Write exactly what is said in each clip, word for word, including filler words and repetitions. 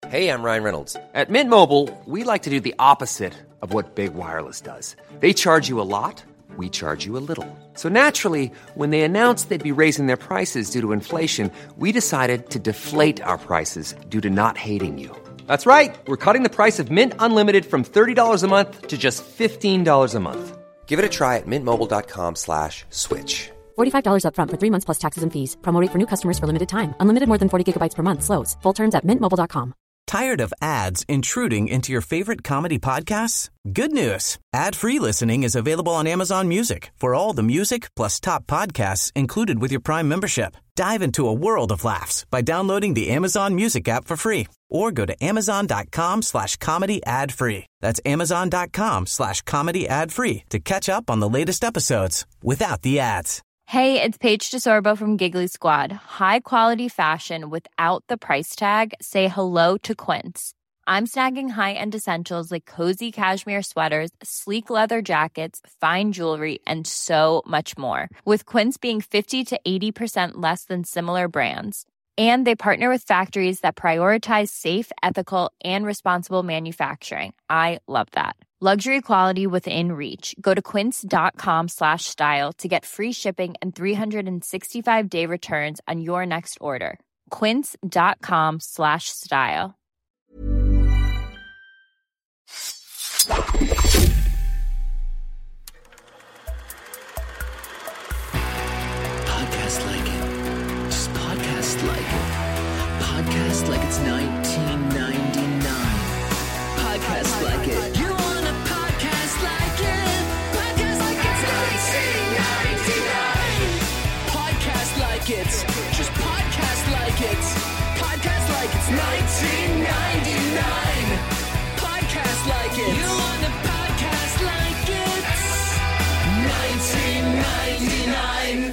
Hey, I'm Ryan Reynolds. At Mint Mobile, we like to do the opposite of what Big Wireless does. They charge you a lot, we charge you a little. So naturally, when they announced they'd be raising their prices due to inflation, we decided to deflate our prices due to not hating you. That's right. We're cutting the price of Mint Unlimited from thirty dollars a month to just fifteen dollars a month. Give it a try at mintmobile.com slash switch. forty-five dollars up front for three months plus taxes and fees. Promo rate for new customers for limited time. Unlimited more than forty gigabytes per month slows. Full terms at mint mobile dot com. Tired of ads intruding into your favorite comedy podcasts? Good news. Ad-free listening is available on Amazon Music for all the music plus top podcasts included with your Prime membership. Dive into a world of laughs by downloading the Amazon Music app for free or go to amazon.com slash comedy ad free. That's amazon.com slash comedy ad free to catch up on the latest episodes without the ads. Hey, it's Paige DeSorbo from Giggly Squad. High quality fashion without the price tag. Say hello to Quince. I'm snagging high-end essentials like cozy cashmere sweaters, sleek leather jackets, fine jewelry, and so much more. With Quince being fifty to eighty percent less than similar brands. And they partner with factories that prioritize safe, ethical, and responsible manufacturing. I love that. Luxury quality within reach. Go to quince.com slash style to get free shipping and three sixty-five day returns on your next order. Quince.com slash style. Podcast like it. Just podcast like it. Podcast like it's nineteen ninety-nine. Podcast like it. You want a podcast like it? Podcast like it's nineteen ninety-nine. Podcast like it. Just podcast like it. Podcast like it's nineteen ninety-nine. Podcast like it. You want a podcast like it? nineteen ninety-nine.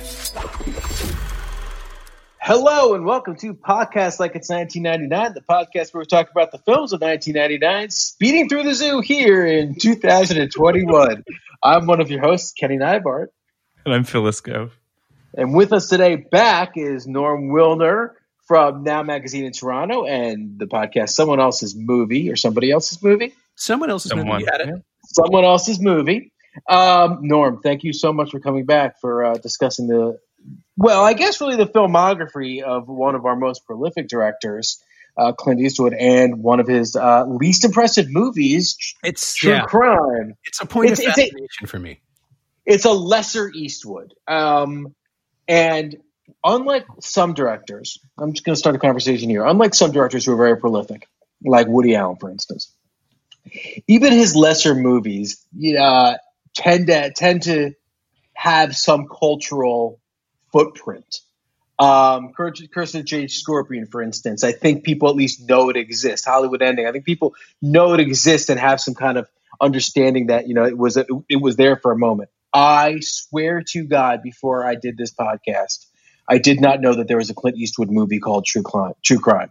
Hello and welcome to Podcast Like It's nineteen ninety-nine, the podcast where we talk about the films of nineteen ninety-nine, speeding through the zoo here in two thousand twenty-one. I'm one of your hosts, Kenny Neibart. And I'm Phil Isco. And with us today back is Norm Wilner from Now Magazine in Toronto and the podcast Someone Else's Movie or Somebody Else's Movie? Someone Else's Someone. Movie. You had it. Someone Else's Movie. Um, Norm, thank you so much for coming back for uh, discussing the Well, I guess really the filmography of one of our most prolific directors, uh, Clint Eastwood, and one of his uh, least impressive movies, It's True yeah. Crime. It's a point It's- of it's a- fascination for me. It's a lesser Eastwood. Um, and unlike some directors, I'm just going to start a conversation here. Unlike some directors who are very prolific, like Woody Allen, for instance, even his lesser movies uh, tend to tend to have some cultural footprint. Um, Curse of the Jade Scorpion, for instance, I think people at least know it exists. Hollywood Ending, I think people know it exists and have some kind of understanding that, you know, it was a, it was there for a moment. I swear to God, before I did this podcast, I did not know that there was a Clint Eastwood movie called True Crime. True Crime,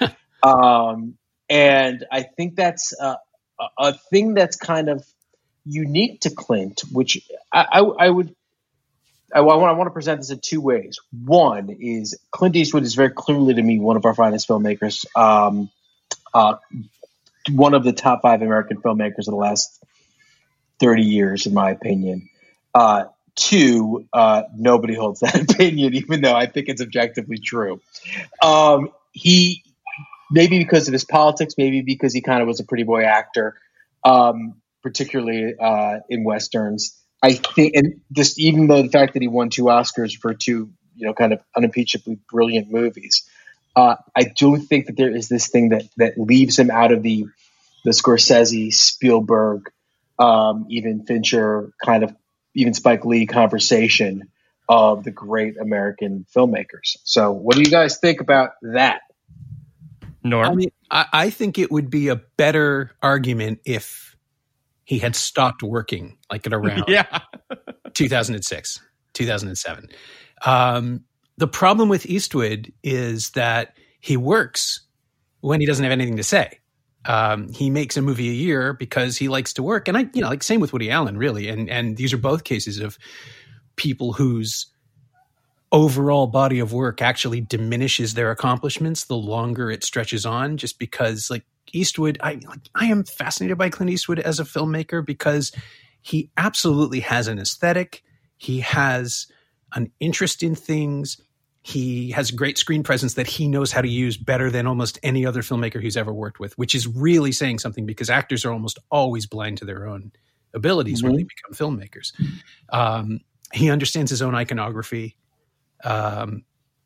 um, and I think that's a, a thing that's kind of unique to Clint, which I, I, I would. I want, I want to present this in two ways. One is Clint Eastwood is very clearly, to me, one of our finest filmmakers, um, uh, one of the top five American filmmakers of the last thirty years, in my opinion. Uh, two, uh, nobody holds that opinion, even though I think it's objectively true. Um, he, maybe because of his politics, maybe because he kind of was a pretty boy actor, um, particularly uh, in Westerns. I think, and just even though the fact that he won two Oscars for two, you know, kind of unimpeachably brilliant movies, uh, I do think that there is this thing that that leaves him out of the the Scorsese, Spielberg, um, even Fincher, kind of even Spike Lee conversation of the great American filmmakers. So, what do you guys think about that? Norm? I mean, I, I think it would be a better argument if he had stopped working, like at around yeah. two thousand six, two thousand seven. Um, the problem with Eastwood is that he works when he doesn't have anything to say. Um, he makes a movie a year because he likes to work. And I, you know, like same with Woody Allen, really. And, and these are both cases of people whose overall body of work actually diminishes their accomplishments the longer it stretches on, just because like Eastwood, I like, I am fascinated by Clint Eastwood as a filmmaker because he absolutely has an aesthetic. He has an interest in things. He has a great screen presence that he knows how to use better than almost any other filmmaker he's ever worked with, which is really saying something because actors are almost always blind to their own abilities mm-hmm. when they become filmmakers. Um, he understands his own iconography. Um,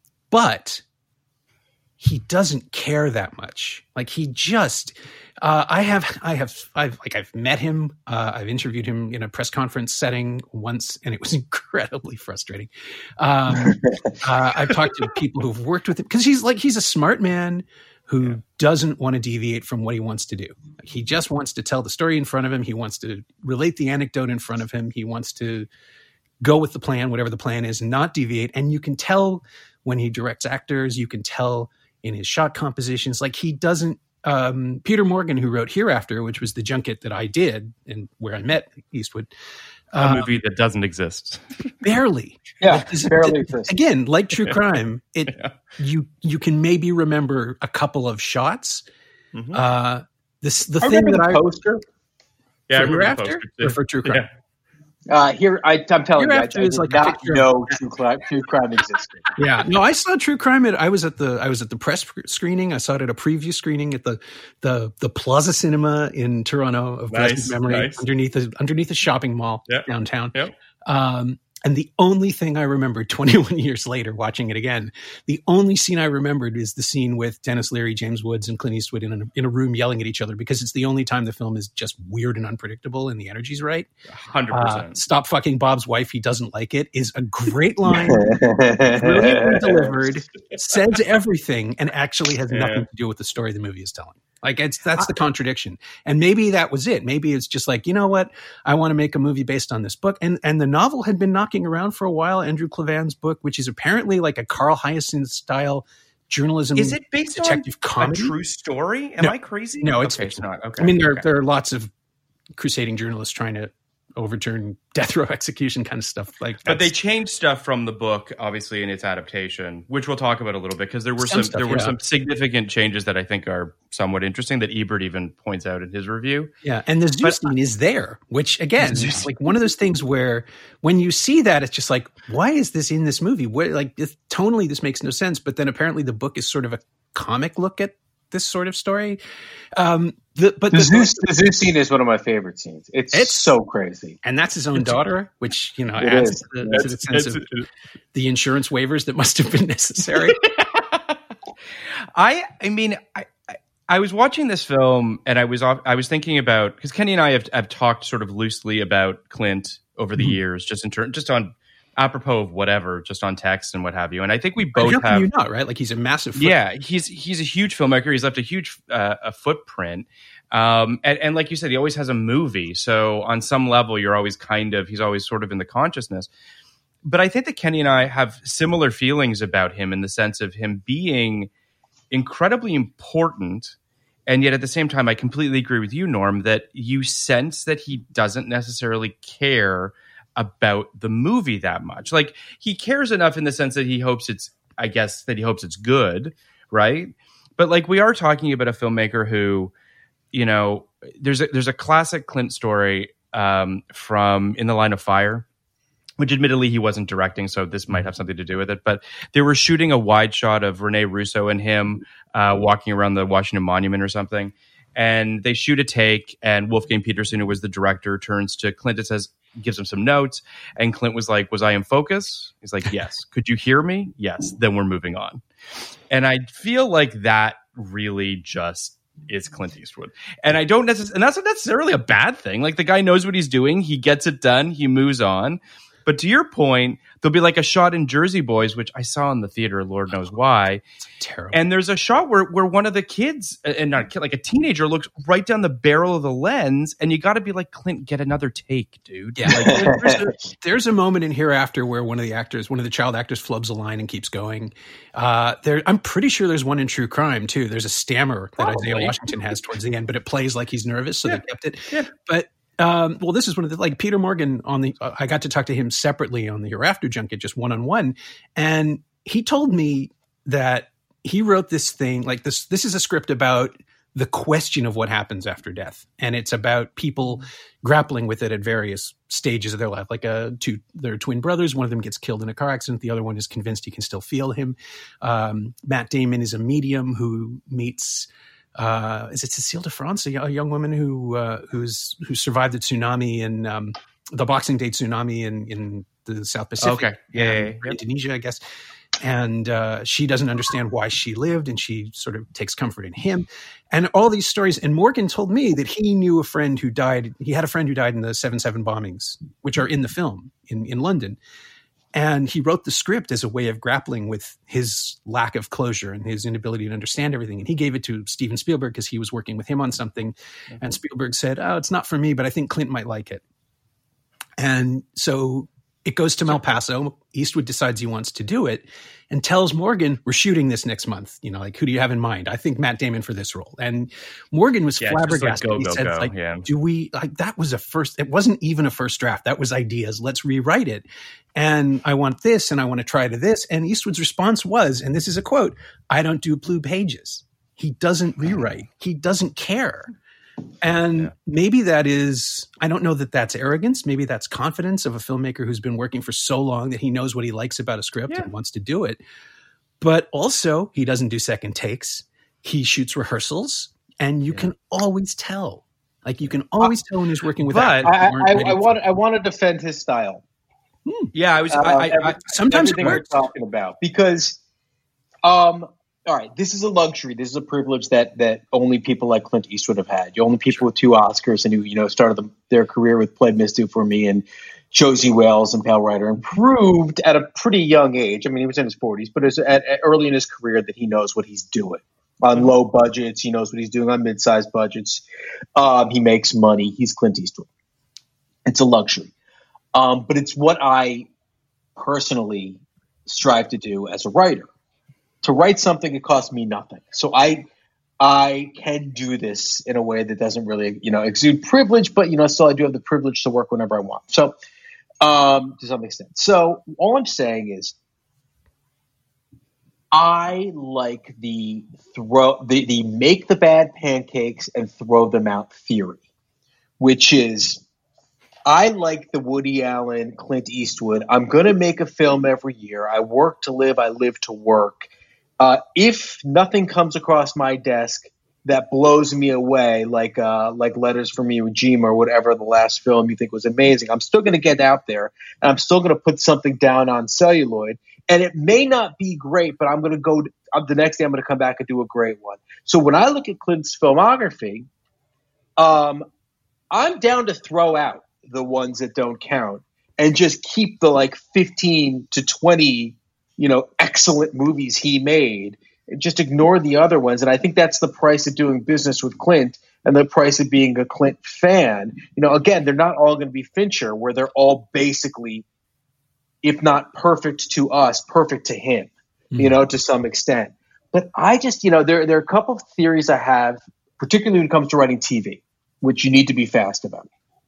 but he doesn't care that much. Like he just, uh, I have, I have, I've like, I've met him. Uh, I've interviewed him in a press conference setting once, and it was incredibly frustrating. Um, uh, I've talked to people who've worked with him because he's like, he's a smart man who yeah. doesn't want to deviate from what he wants to do. Like, he just wants to tell the story in front of him. He wants to relate the anecdote in front of him. He wants to go with the plan, whatever the plan is, and not deviate. And you can tell when he directs actors, you can tell in his shot compositions, like he doesn't, um, Peter Morgan, who wrote Hereafter, which was the junket that I did and where I met Eastwood. A uh, movie that doesn't exist. Barely. Yeah, like, barely exists. Again, like True Yeah. Crime, it Yeah. you you can maybe remember a couple of shots. Mm-hmm. Uh, this the I thing remember that the I poster. Yeah, I for remember the Hereafter poster, too. or for True Crime. Yeah. Uh, here, I, I'm telling Hereafter you, I, I is did like a not picture of- know true crime, true crime existed. Yeah, no, I saw True Crime. At, I was at the I was at the press screening. I saw it at a preview screening at the the the Plaza Cinema in Toronto of Nice, blessed memory, nice. underneath a, underneath a shopping mall Yep. downtown. Yep. Um, and the only thing I remember twenty-one years later, watching it again, the only scene I remembered is the scene with Dennis Leary, James Woods, and Clint Eastwood in a, in a room yelling at each other because it's the only time the film is just weird and unpredictable and the energy's right. one hundred Uh, percent. Stop fucking Bob's wife. He doesn't like it is a great line. Brilliantly delivered, says everything, and actually has Yeah. nothing to do with the story the movie is telling. Like it's that's the contradiction. And maybe that was it. Maybe it's just like, you know what? I want to make a movie based on this book. And and the novel had been knocking around for a while, Andrew Klavan's book, which is apparently like a Carl Hyacin style journalism. Is it based detective on comedy? a true story? Am No. I crazy? No, it's okay, it's fictional. not. Okay. I mean, there okay. there are lots of crusading journalists trying to overturn death row execution kind of stuff. Like, But they that's- changed stuff from the book, obviously, in its adaptation, which we'll talk about a little bit because there were Some some, stuff, there were yeah. some significant changes that I think are somewhat interesting that Ebert even points out in his review. Yeah, and the zoo But- scene is there, which again, is like one of those things where when you see that, it's just like, why is this in this movie? Where like this, tonally, this makes no sense. But then apparently, the book is sort of a comic look at this sort of story. Um, the, but The the, zoo, the zoo scene is one of my favorite scenes. It's, It's- so crazy. and that's his own daughter, which you know It adds is. to the, to the sense It's- of the insurance waivers that must have been necessary. I I mean I, I I was watching this film and I was off, I was thinking about because Kenny and I have have talked sort of loosely about Clint over the Mhm. years, just in turn, just on apropos of whatever, just on text and what have you. And I think we And both how can have you not, right? Like he's a massive foot- yeah, he's he's a huge filmmaker. He's left a huge uh, a footprint, um, and, and like you said, he always has a movie. So on some level, you're always kind of he's always sort of in the consciousness. But I think that Kenny and I have similar feelings about him in the sense of him being incredibly important, and yet at the same time, I completely agree with you, Norm, that you sense that he doesn't necessarily care about the movie that much. Like he cares enough in the sense that he hopes it's, I guess that he hopes it's good, right? But like we are talking about a filmmaker who, you know, there's a, there's a classic Clint story um, from In the Line of Fire, which admittedly he wasn't directing, so this might have something to do with it. But they were shooting a wide shot of Rene Russo and him uh, walking around the Washington Monument or something. And they shoot a take, and Wolfgang Peterson, who was the director, turns to Clint and says, gives him some notes. And Clint was like, was I in focus? He's like, yes. Could you hear me? Yes. Then we're moving on. And I feel like that really just is Clint Eastwood. And I don't necessarily, and that's not necessarily a bad thing. Like the guy knows what he's doing. He gets it done. He moves on. But to your point, there'll be like a shot in Jersey Boys, which I saw in the theater, Lord knows why. terrible. And there's a shot where, where one of the kids, and not a kid, like a teenager, looks right down the barrel of the lens, and you got to be like, Clint, get another take, dude. Yeah, like, there's, a, there's a moment in Hereafter where one of the actors, one of the child actors, flubs a line and keeps going. Uh, there, I'm pretty sure there's one in True Crime too. There's a stammer that Probably. Isaiah Washington has towards the end, but it plays like he's nervous, so Yeah. they kept it. Yeah. But Um, well, this is one of the, like Peter Morgan on the, uh, I got to talk to him separately on the Hereafter junket, just one-on-one. And he told me that he wrote this thing, like this, this is a script about the question of what happens after death. And it's about people grappling with it at various stages of their life. Like uh, two, they're twin brothers. One of them gets killed in a car accident. The other one is convinced he can still feel him. Um, Matt Damon is a medium who meets, uh, is it Cécile de France, a, a young woman who, uh, who's, who survived the tsunami and um, the Boxing Day tsunami in, in the South Pacific. Okay. Yeah, yeah, yeah. Indonesia, I guess. And uh, she doesn't understand why she lived, and she sort of takes comfort in him. And all these stories. And Morgan told me that he knew a friend who died. He had a friend who died in the seven seven bombings, which are in the film in, in London. And he wrote the script as a way of grappling with his lack of closure and his inability to understand everything. And he gave it to Steven Spielberg because he was working with him on something. Mm-hmm. And Spielberg said, oh, it's not for me, but I think Clint might like it. And so it goes to El Paso. Eastwood decides he wants to do it and tells Morgan, we're shooting this next month. You know, like, who do you have in mind? I think Matt Damon for this role. And Morgan was yeah, flabbergasted. Like, go, he go, said, go. like, yeah. do we, like, that was a first, it wasn't even a first draft. That was ideas. Let's rewrite it. And I want this, and I want to try to this. And Eastwood's response was, and this is a quote, I don't do blue pages. He doesn't rewrite. He doesn't care. And yeah. maybe that is, I don't know that that's arrogance. Maybe that's confidence of a filmmaker who's been working for so long that he knows what he likes about a script yeah. and wants to do it. But also, he doesn't do second takes. He shoots rehearsals, and you yeah. can always tell. Like, you can always tell when he's working with that. I, I, I, want, I want to defend his style. Hmm. Yeah, I was. Uh, I, I, every, I, sometimes everything it works. we're talking about, because, um, all right, this is a luxury. This is a privilege that that only people like Clint Eastwood have had. The only people with two Oscars and who you know started the, their career with Pled Misty for Me and Josie Wales and Pale Rider, and proved at a pretty young age. I mean, he was in his forties, but it's at, at early in his career that he knows what he's doing on low budgets. He knows what he's doing on mid-sized budgets. Um, he makes money. He's Clint Eastwood. It's a luxury. Um, but it's what I personally strive to do as a writer. To write something, it costs me nothing. So I I can do this in a way that doesn't really, you know, exude privilege, but, you know, still I do have the privilege to work whenever I want. So um, to some extent. So all I'm saying is I like the throw the, the make the bad pancakes and throw them out theory, which is I like the Woody Allen, Clint Eastwood. I'm going to make a film every year. I work to live. I live to work. Uh, if nothing comes across my desk that blows me away, like uh, like Letters from Iwo Jima or whatever the last film you think was amazing, I'm still going to get out there, and I'm still going to put something down on celluloid. And it may not be great, but I'm going to go – the next day I'm going to come back and do a great one. So when I look at Clint's filmography, um, I'm down to throw out the ones that don't count and just keep the like fifteen to twenty – you know, excellent movies he made, and just ignore the other ones. And I think that's the price of doing business with Clint and the price of being a Clint fan. You know, again, they're not all going to be Fincher, where they're all basically, if not perfect to us, perfect to him, mm-hmm. you know, to some extent. But I just, you know, there, there are a couple of theories I have, particularly when it comes to writing T V, which you need to be fast about.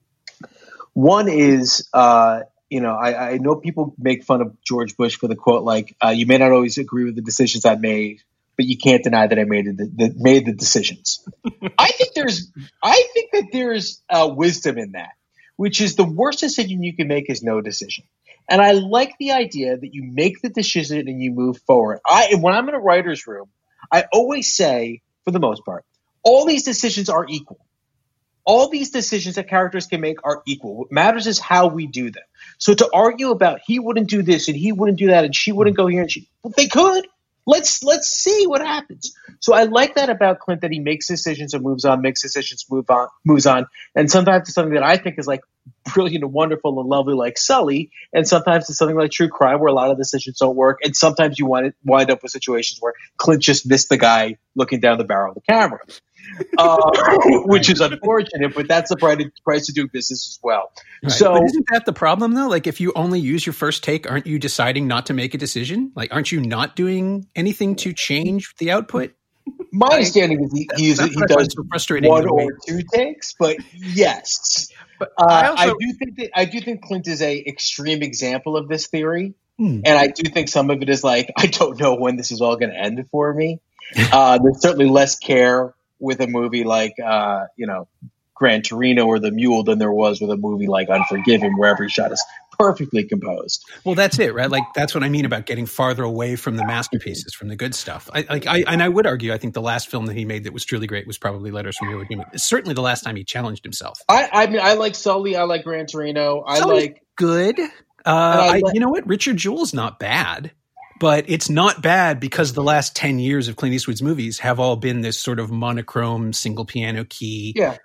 One is, uh, You know, I, I know people make fun of George Bush for the quote, like, uh, you may not always agree with the decisions I made, but you can't deny that I made the, the made the decisions. I think there's, I think that there's uh, wisdom in that, which is the worst decision you can make is no decision. And I like the idea that you make the decision and you move forward. I, when I'm in a writer's room, I always say, for the most part, all these decisions are equal. All these decisions that characters can make are equal. What matters is how we do them. So to argue about he wouldn't do this and he wouldn't do that and she wouldn't go here and she well, they could. Let's let's see what happens. So I like that about Clint, that he makes decisions and moves on, makes decisions, move on, moves on. And sometimes it's something that I think is like brilliant and wonderful and lovely, like Sully. And sometimes it's something like True Crime, where a lot of decisions don't work. And sometimes you wind, wind up with situations where Clint just missed the guy looking down the barrel of the camera. Uh, which is unfortunate, but that's the price of doing business as well. Right. So, but isn't that the problem, though? Like, if you only use your first take, aren't you deciding not to make a decision? Like, aren't you not doing anything to change the output? My understanding is he, he, he does so frustrating one or two takes, but yes. But Uh, I I, also do think that I do think Clint is a extreme example of this theory, Hmm. and I do think some of it is like I don't know when this is all going to end for me. Uh, there's certainly less care with a movie like uh, you know Gran Torino or The Mule than there was with a movie like Unforgiven, where every shot is perfectly composed. Well, that's it, right? Like that's what I mean about getting farther away from the masterpieces, from the good stuff. I, like, I and I would argue, I think the last film that he made that was truly great was probably Letters from Iwo Jima. It's certainly the last time he challenged himself. I, I mean, I like Sully. I like Gran Torino. I Sully's like good. Uh, I I, like- you know what? Richard Jewell's not bad, but it's not bad because the last ten years of Clint Eastwood's movies have all been this sort of monochrome, single piano key, yeah.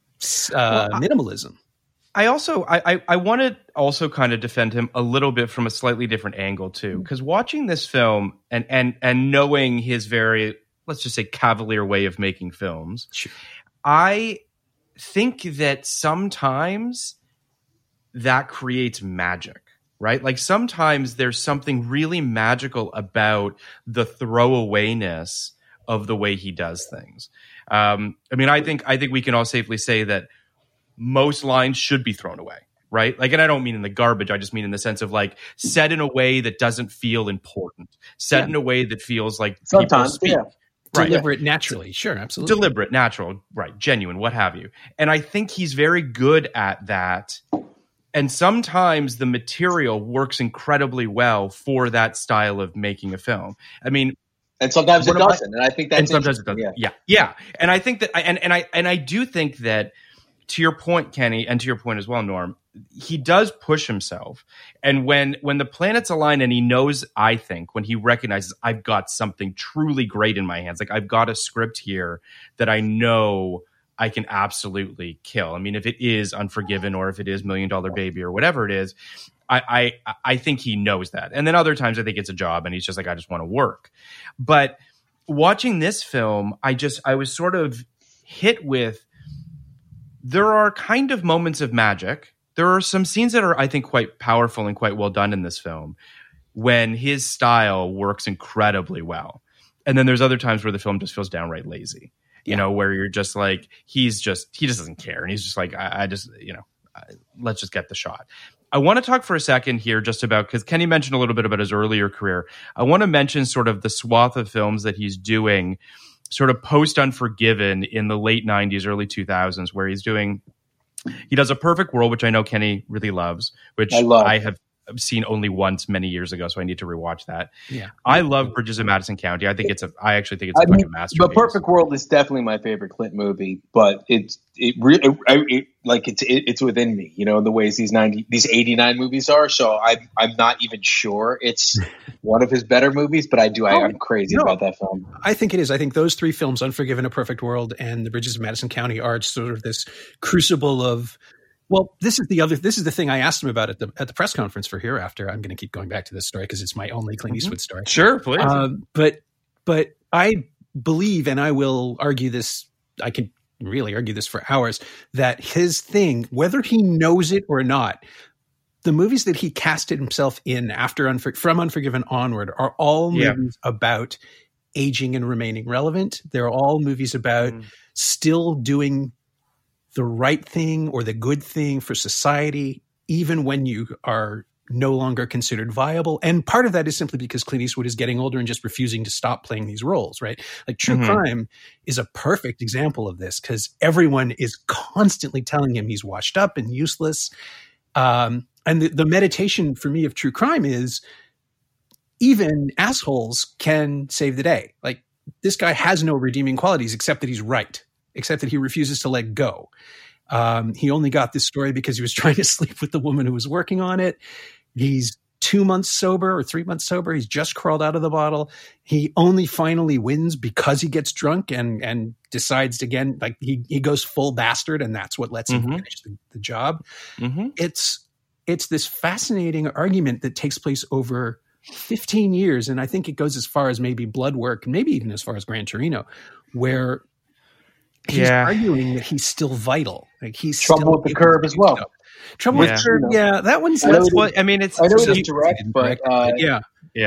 uh, minimalism. I also I, I I want to also kind of defend him a little bit from a slightly different angle too, because watching this film and and and knowing his very, let's just say, cavalier way of making films, Sure. I think that sometimes that creates magic, right? Like sometimes there's something really magical about the throwawayness of the way he does things. Um, I mean, I think I think we can all safely say that most lines should be thrown away, right? Like, and I don't mean in the garbage. I just mean in the sense of like said in a way that doesn't feel important, said Yeah. in a way that feels like Sometimes, people speak. yeah. Right. Deliberate naturally. Sure, absolutely. Deliberate, natural, right, genuine, what have you. And I think he's very good at that. And sometimes the material works incredibly well for that style of making a film. I mean, And sometimes it One of my- doesn't, and I think that's and sometimes it interesting, doesn't. Yeah. yeah, And I think that, I, and and I and I do think that, to your point, Kenny, and to your point as well, Norm, he does push himself. And when when the planets align, and he knows, I think, when he recognizes I've got something truly great in my hands, like I've got a script here that I know I can absolutely kill. I mean, if it is Unforgiven or if it is Million Dollar Baby or whatever it is, I, I I think he knows that. And then other times I think it's a job and he's just like, I just want to work. But watching this film, I just, I was sort of hit with, there are kind of moments of magic. There are some scenes that are, I think, quite powerful and quite well done in this film when his style works incredibly well. And then there's other times where the film just feels downright lazy, you Yeah. know, where you're just like, he's just, he just doesn't care. And he's just like, I, I just, you know, I, let's just get the shot. I want to talk for a second here just about, because Kenny mentioned a little bit about his earlier career. I want to mention sort of the swath of films that he's doing sort of post Unforgiven in the late nineties, early two thousands, where he's doing, he does A Perfect World, which I know Kenny really loves, which I love. I have seen only once many years ago, so I need to rewatch that. Yeah. I love Bridges of Madison County. I think it's a, I actually think it's a I fucking mean, masterpiece. The Perfect World is definitely my favorite Clint movie, but it's it really it, it, like it's it, it's within me, you know, the ways these ninety these eighty-nine movies are. So I'm I'm not even sure it's one of his better movies, but I do I, Oh, I'm crazy no. about that film. I think it is. I think those three films, Unforgiven, A Perfect World, and The Bridges of Madison County, are sort of this crucible of, well, this is the other, this is the thing I asked him about at the at the press conference for Hereafter. I'm going to keep going back to this story because it's my only Clint Eastwood story. Sure, please. Um, but but I believe, and I will argue this, I can really argue this for hours, that his thing, whether he knows it or not, the movies that he casted himself in after Unfor- from Unforgiven onward are all Yeah. movies about aging and remaining relevant. They're all movies about Mm. still doing the right thing or the good thing for society, even when you are no longer considered viable. And part of that is simply because Clint Eastwood is getting older and just refusing to stop playing these roles, right? Like True Mhm. Crime is a perfect example of this because everyone is constantly telling him he's washed up and useless. Um, and the, the meditation for me of True Crime is even assholes can save the day. Like this guy has no redeeming qualities except that he's right, except that he refuses to let go. Um, he only got this story because he was trying to sleep with the woman who was working on it. He's two months sober or three months sober. He's just crawled out of the bottle. He only finally wins because he gets drunk and and decides again, like he he goes full bastard, and that's what lets him Mhm. finish the, the job. Mm-hmm. It's it's this fascinating argument that takes place over fifteen years, and I think it goes as far as maybe Blood Work, maybe even as far as Gran Torino, where he's Yeah. arguing that he's still vital. Like he's Trouble still with the able Curve to as do well. stuff. Trouble Yeah. with the Curve, yeah, that one's I know that's it what. Well, I mean, it's I know it so is you- direct, but uh, yeah, yeah.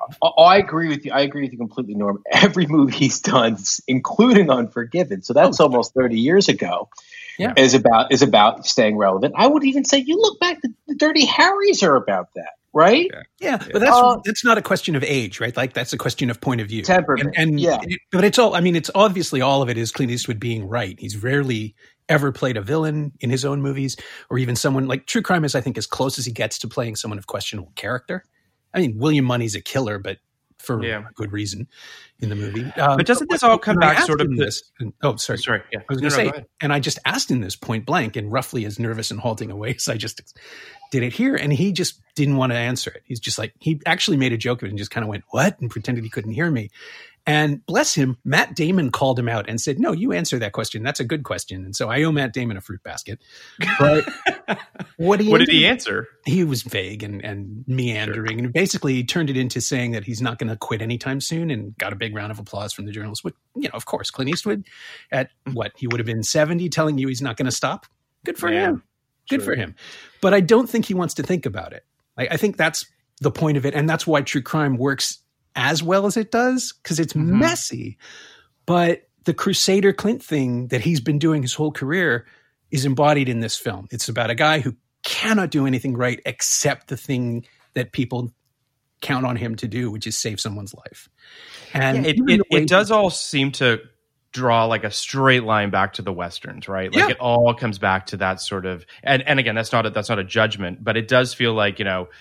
I, I agree with you. I agree with you completely, Norm. Every movie he's done, including Unforgiven, so that's oh, almost thirty years ago, yeah. is about is about staying relevant. I would even say you look back, the, the Dirty Harrys are about that, right? Yeah, yeah but that's uh, that's not a question of age, right? Like that's a question of point of view, temperament, and, and yeah. It, but it's all. I mean, it's obviously all of it is Clint Eastwood being right. He's rarely ever played a villain in his own movies, or even someone like True Crime is, I think, as close as he gets to playing someone of questionable character. I mean, William Munny's a killer, but for yeah. a good reason in the movie. Um, but doesn't this all come back sort of this? And, oh, sorry, sorry. Yeah, I was going to no, say, no, and I just asked him this point blank, and roughly as nervous and halting a way as I just did it here, and he just didn't want to answer it. He's just like, he actually made a joke of it and just kind of went, "What?" and pretended he couldn't hear me. And bless him, Matt Damon called him out and said, "No, you answer that question. That's a good question." And so I owe Matt Damon a fruit basket. But what, he what ended, did he answer? He was vague and, and meandering. Sure. And basically he turned it into saying that he's not going to quit anytime soon, and got a big round of applause from the journalists. Which, you know, of course, Clint Eastwood at what, he would have been seventy telling you he's not going to stop. Good for yeah, him. Good true. for him. But I don't think he wants to think about it. I, I think that's the point of it. And that's why True Crime works as well as it does, because it's mm-hmm. messy. But the Crusader Clint thing that he's been doing his whole career is embodied in this film. It's about a guy who cannot do anything right except the thing that people count on him to do, which is save someone's life. And yeah, it, it, it does all seem to draw like a straight line back to the Westerns, right? Like yeah. it all comes back to that sort of, and, and again, that's not a, that's not a judgment, but it does feel like, you know,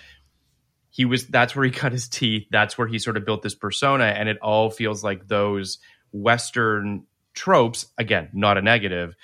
he was, that's where he cut his teeth. That's where he sort of built this persona. And it all feels like those Western tropes, again, not a negative,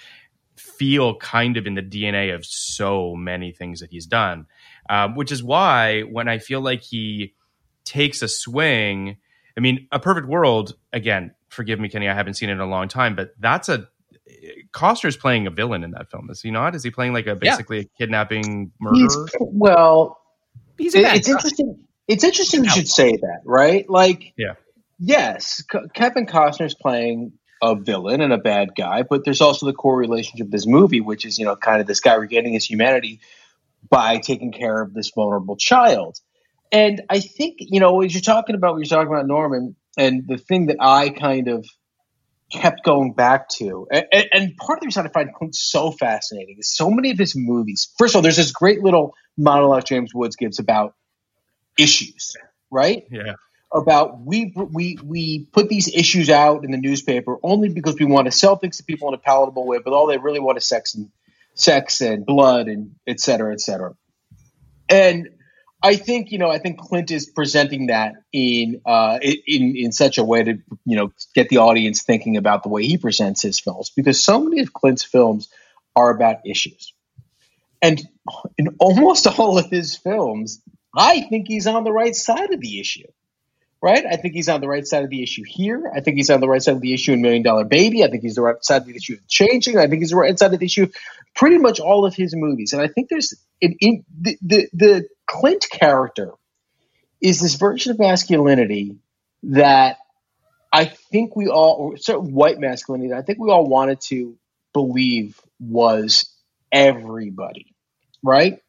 feel kind of in the D N A of so many things that he's done. Um, which is why when I feel like he takes a swing, I mean, A Perfect World, again, forgive me, Kenny, I haven't seen it in a long time, but that's a, Costner's playing a villain in that film. Is he not? Is he playing like a, basically yeah. a kidnapping murderer? He's, well, He's a bad it's guy. interesting. It's interesting you should say that, right? Like, yeah. yes, C- Kevin Costner's playing a villain and a bad guy, but there's also the core relationship of this movie, which is, you know, kind of this guy regaining his humanity by taking care of this vulnerable child. And I think, you know, as you're talking about, what you're talking about, Norman, and the thing that I kind of kept going back to, and, and part of the reason I find Clint so fascinating is so many of his movies. First of all, there's this great little monologue James Woods gives about issues, right? Yeah. About we we we put these issues out in the newspaper only because we want to sell things to people in a palatable way, but all they really want is sex and sex and blood and et cetera, et cetera. And I think, you know, I think Clint is presenting that in uh, in in such a way to, you know, get the audience thinking about the way he presents his films, because so many of Clint's films are about issues. And in almost all of his films, I think he's on the right side of the issue, right? I think he's on the right side of the issue here. I think he's on the right side of the issue in Million Dollar Baby. I think he's the right side of the issue of Changing. I think he's the right side of the issue of pretty much all of his movies. And I think there's in, in the, the the Clint character is this version of masculinity that I think we all, or certain white masculinity that I think we all wanted to believe was everybody, right?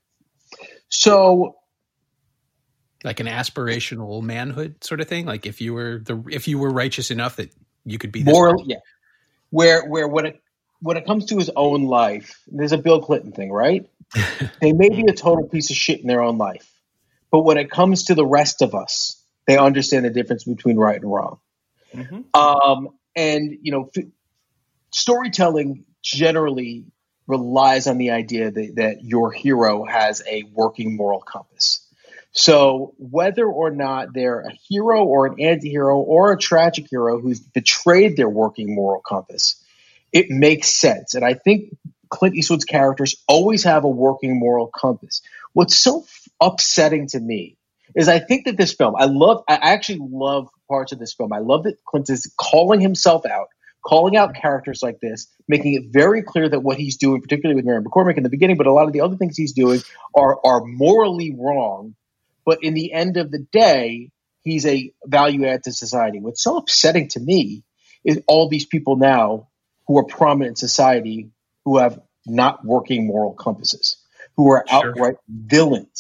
So, like an aspirational manhood sort of thing. Like if you were the if you were righteous enough that you could be this more, person. yeah. Where where when it when it comes to his own life, there's a Bill Clinton thing, right? They may be a total piece of shit in their own life, but when it comes to the rest of us, they understand the difference between right and wrong. Mm-hmm. Um, and you know, f- storytelling generally relies on the idea that, that your hero has a working moral compass. So whether or not they're a hero or an anti-hero or a tragic hero who's betrayed their working moral compass, it makes sense. And I think Clint Eastwood's characters always have a working moral compass. What's so f- upsetting to me is I think that this film, I love, I actually love parts of this film. I love that Clint is calling himself out, calling out characters like this, making it very clear that what he's doing, particularly with Mary McCormick in the beginning, but a lot of the other things he's doing are, are morally wrong. But in the end of the day, he's a value add to society. What's so upsetting to me is all these people now who are prominent in society who have not working moral compasses, who are Sure. outright villains.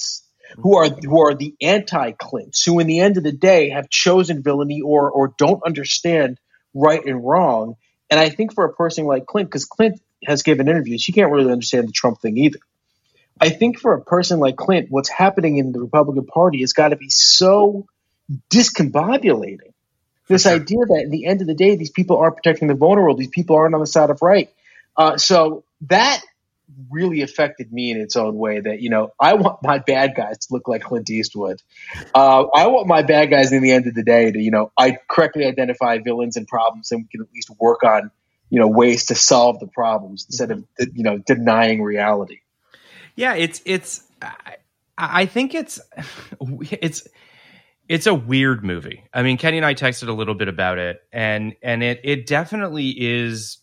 who are who are the anti-Clints, who in the end of the day have chosen villainy or or don't understand right and wrong. And I think for a person like Clint, because Clint has given interviews, he can't really understand the Trump thing either. I think for a person like Clint, what's happening in the Republican Party has got to be so discombobulating. This sure. idea that at the end of the day, these people are protecting the vulnerable. These people aren't on the side of right. Uh, so that really affected me in its own way that, you know, I want my bad guys to look like Clint Eastwood. Uh, I want my bad guys in the end of the day to, you know, I correctly identify villains and problems, and we can at least work on, you know, ways to solve the problems instead of, you know, denying reality. Yeah, it's, it's, I, I think it's, it's, it's a weird movie. I mean, Kenny and I texted a little bit about it, and, and it, it definitely is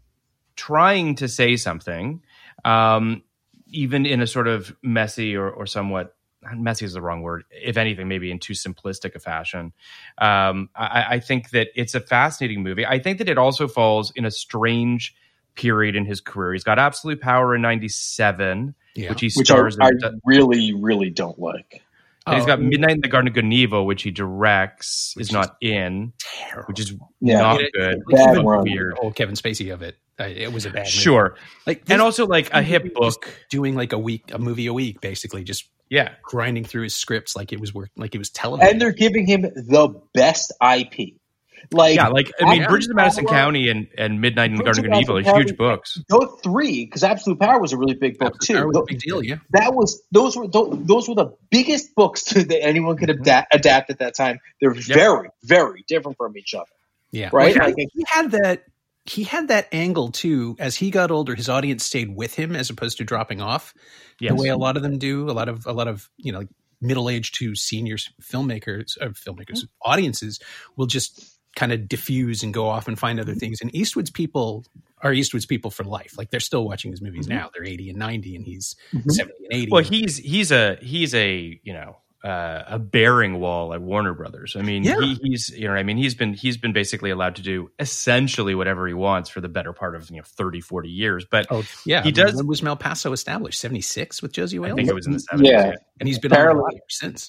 trying to say something. Um, even in a sort of messy or, or somewhat messy is the wrong word, if anything, maybe in too simplistic a fashion. Um, I, I think that it's a fascinating movie. I think that it also falls in a strange period in his career. He's got Absolute Power in ninety-seven, yeah. which he stars which I, in. I really, really don't like. And oh, he's got Midnight in the Garden of Good and Evil, which he directs, which is not in, terrible. Which is yeah. not it, good. It, bad weird. Old Kevin Spacey of it. It was a bad movie. Sure. Like, and also like a hit book. Doing like a week, a movie a week, basically. Just yeah, grinding through his scripts like it was work, like it was television. And they're giving him the best I P. Like yeah, like I mean, Bridges of Madison County and, and Midnight in the Garden of Good and Evil are huge books. Those three, because Absolute Power was a really big book Absolute too. Power was a big deal, yeah. That was those were those, those were the biggest books to, that anyone could adapt, adapt at that time. They're yep. very, very different from each other. Yeah, right. Well, he, he had that. He had that angle too. As he got older, his audience stayed with him as opposed to dropping off. Yes. The way a lot of them do. A lot of a lot of you know like middle-aged to senior filmmakers, uh, filmmakers, mm-hmm. audiences will just kind of diffuse and go off and find other things. And Eastwood's people are Eastwood's people for life. Like they're still watching his movies mm-hmm. now. They're eighty and ninety, and he's mm-hmm. seventy and eighty. Well, he's he's a he's a you know uh, a bearing wall at Warner Brothers. I mean, yeah. he, he's you know what I mean he's been he's been basically allowed to do essentially whatever he wants for the better part of you know thirty, forty years. But oh yeah, he I does. Mean, when was Malpaso established? seventy-six with Josie Wales. I think it was in the seventies. Yeah, yeah. And he's been on ever since.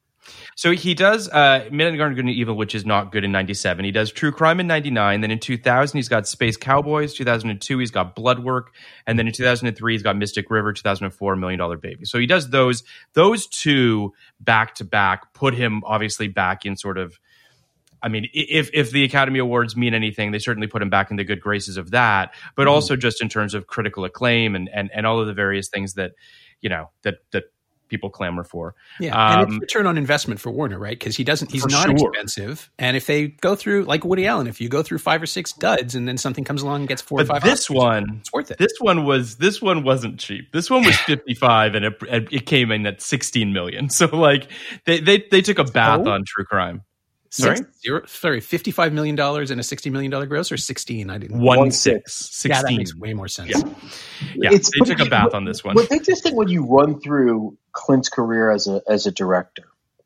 So he does uh, Midnight in the Garden of Good and Evil, which is not good in ninety-seven. He does True Crime in ninety-nine. Then in two thousand, he's got Space Cowboys. two thousand two, he's got Bloodwork. And then in two thousand three, he's got Mystic River. two thousand four, Million Dollar Baby. So he does those. Those two back to back put him obviously back in sort of, I mean, if if the Academy Awards mean anything, they certainly put him back in the good graces of that. But mm-hmm. also just in terms of critical acclaim and, and, and all of the various things that, you know, that that people clamor for. Yeah, um, and it's return on investment for Warner, right? Because he doesn't, he's not sure. expensive. And if they go through, like Woody Allen, if you go through five or six duds and then something comes along and gets four but or five, this Oscars, one, it's worth it. This one was, this one wasn't cheap. This one was fifty-five, and it, it came in at sixteen million. So like they they they took a bath oh. on True Crime. Sorry, Six, zero, sorry, fifty-five million dollars and a sixty million dollar gross, or sixteen? I didn't. One, one six, sixteen. Yeah, that makes way more sense. Yeah, yeah it's, they took a bath on this one. What's interesting when you run through Clint's career as a as a director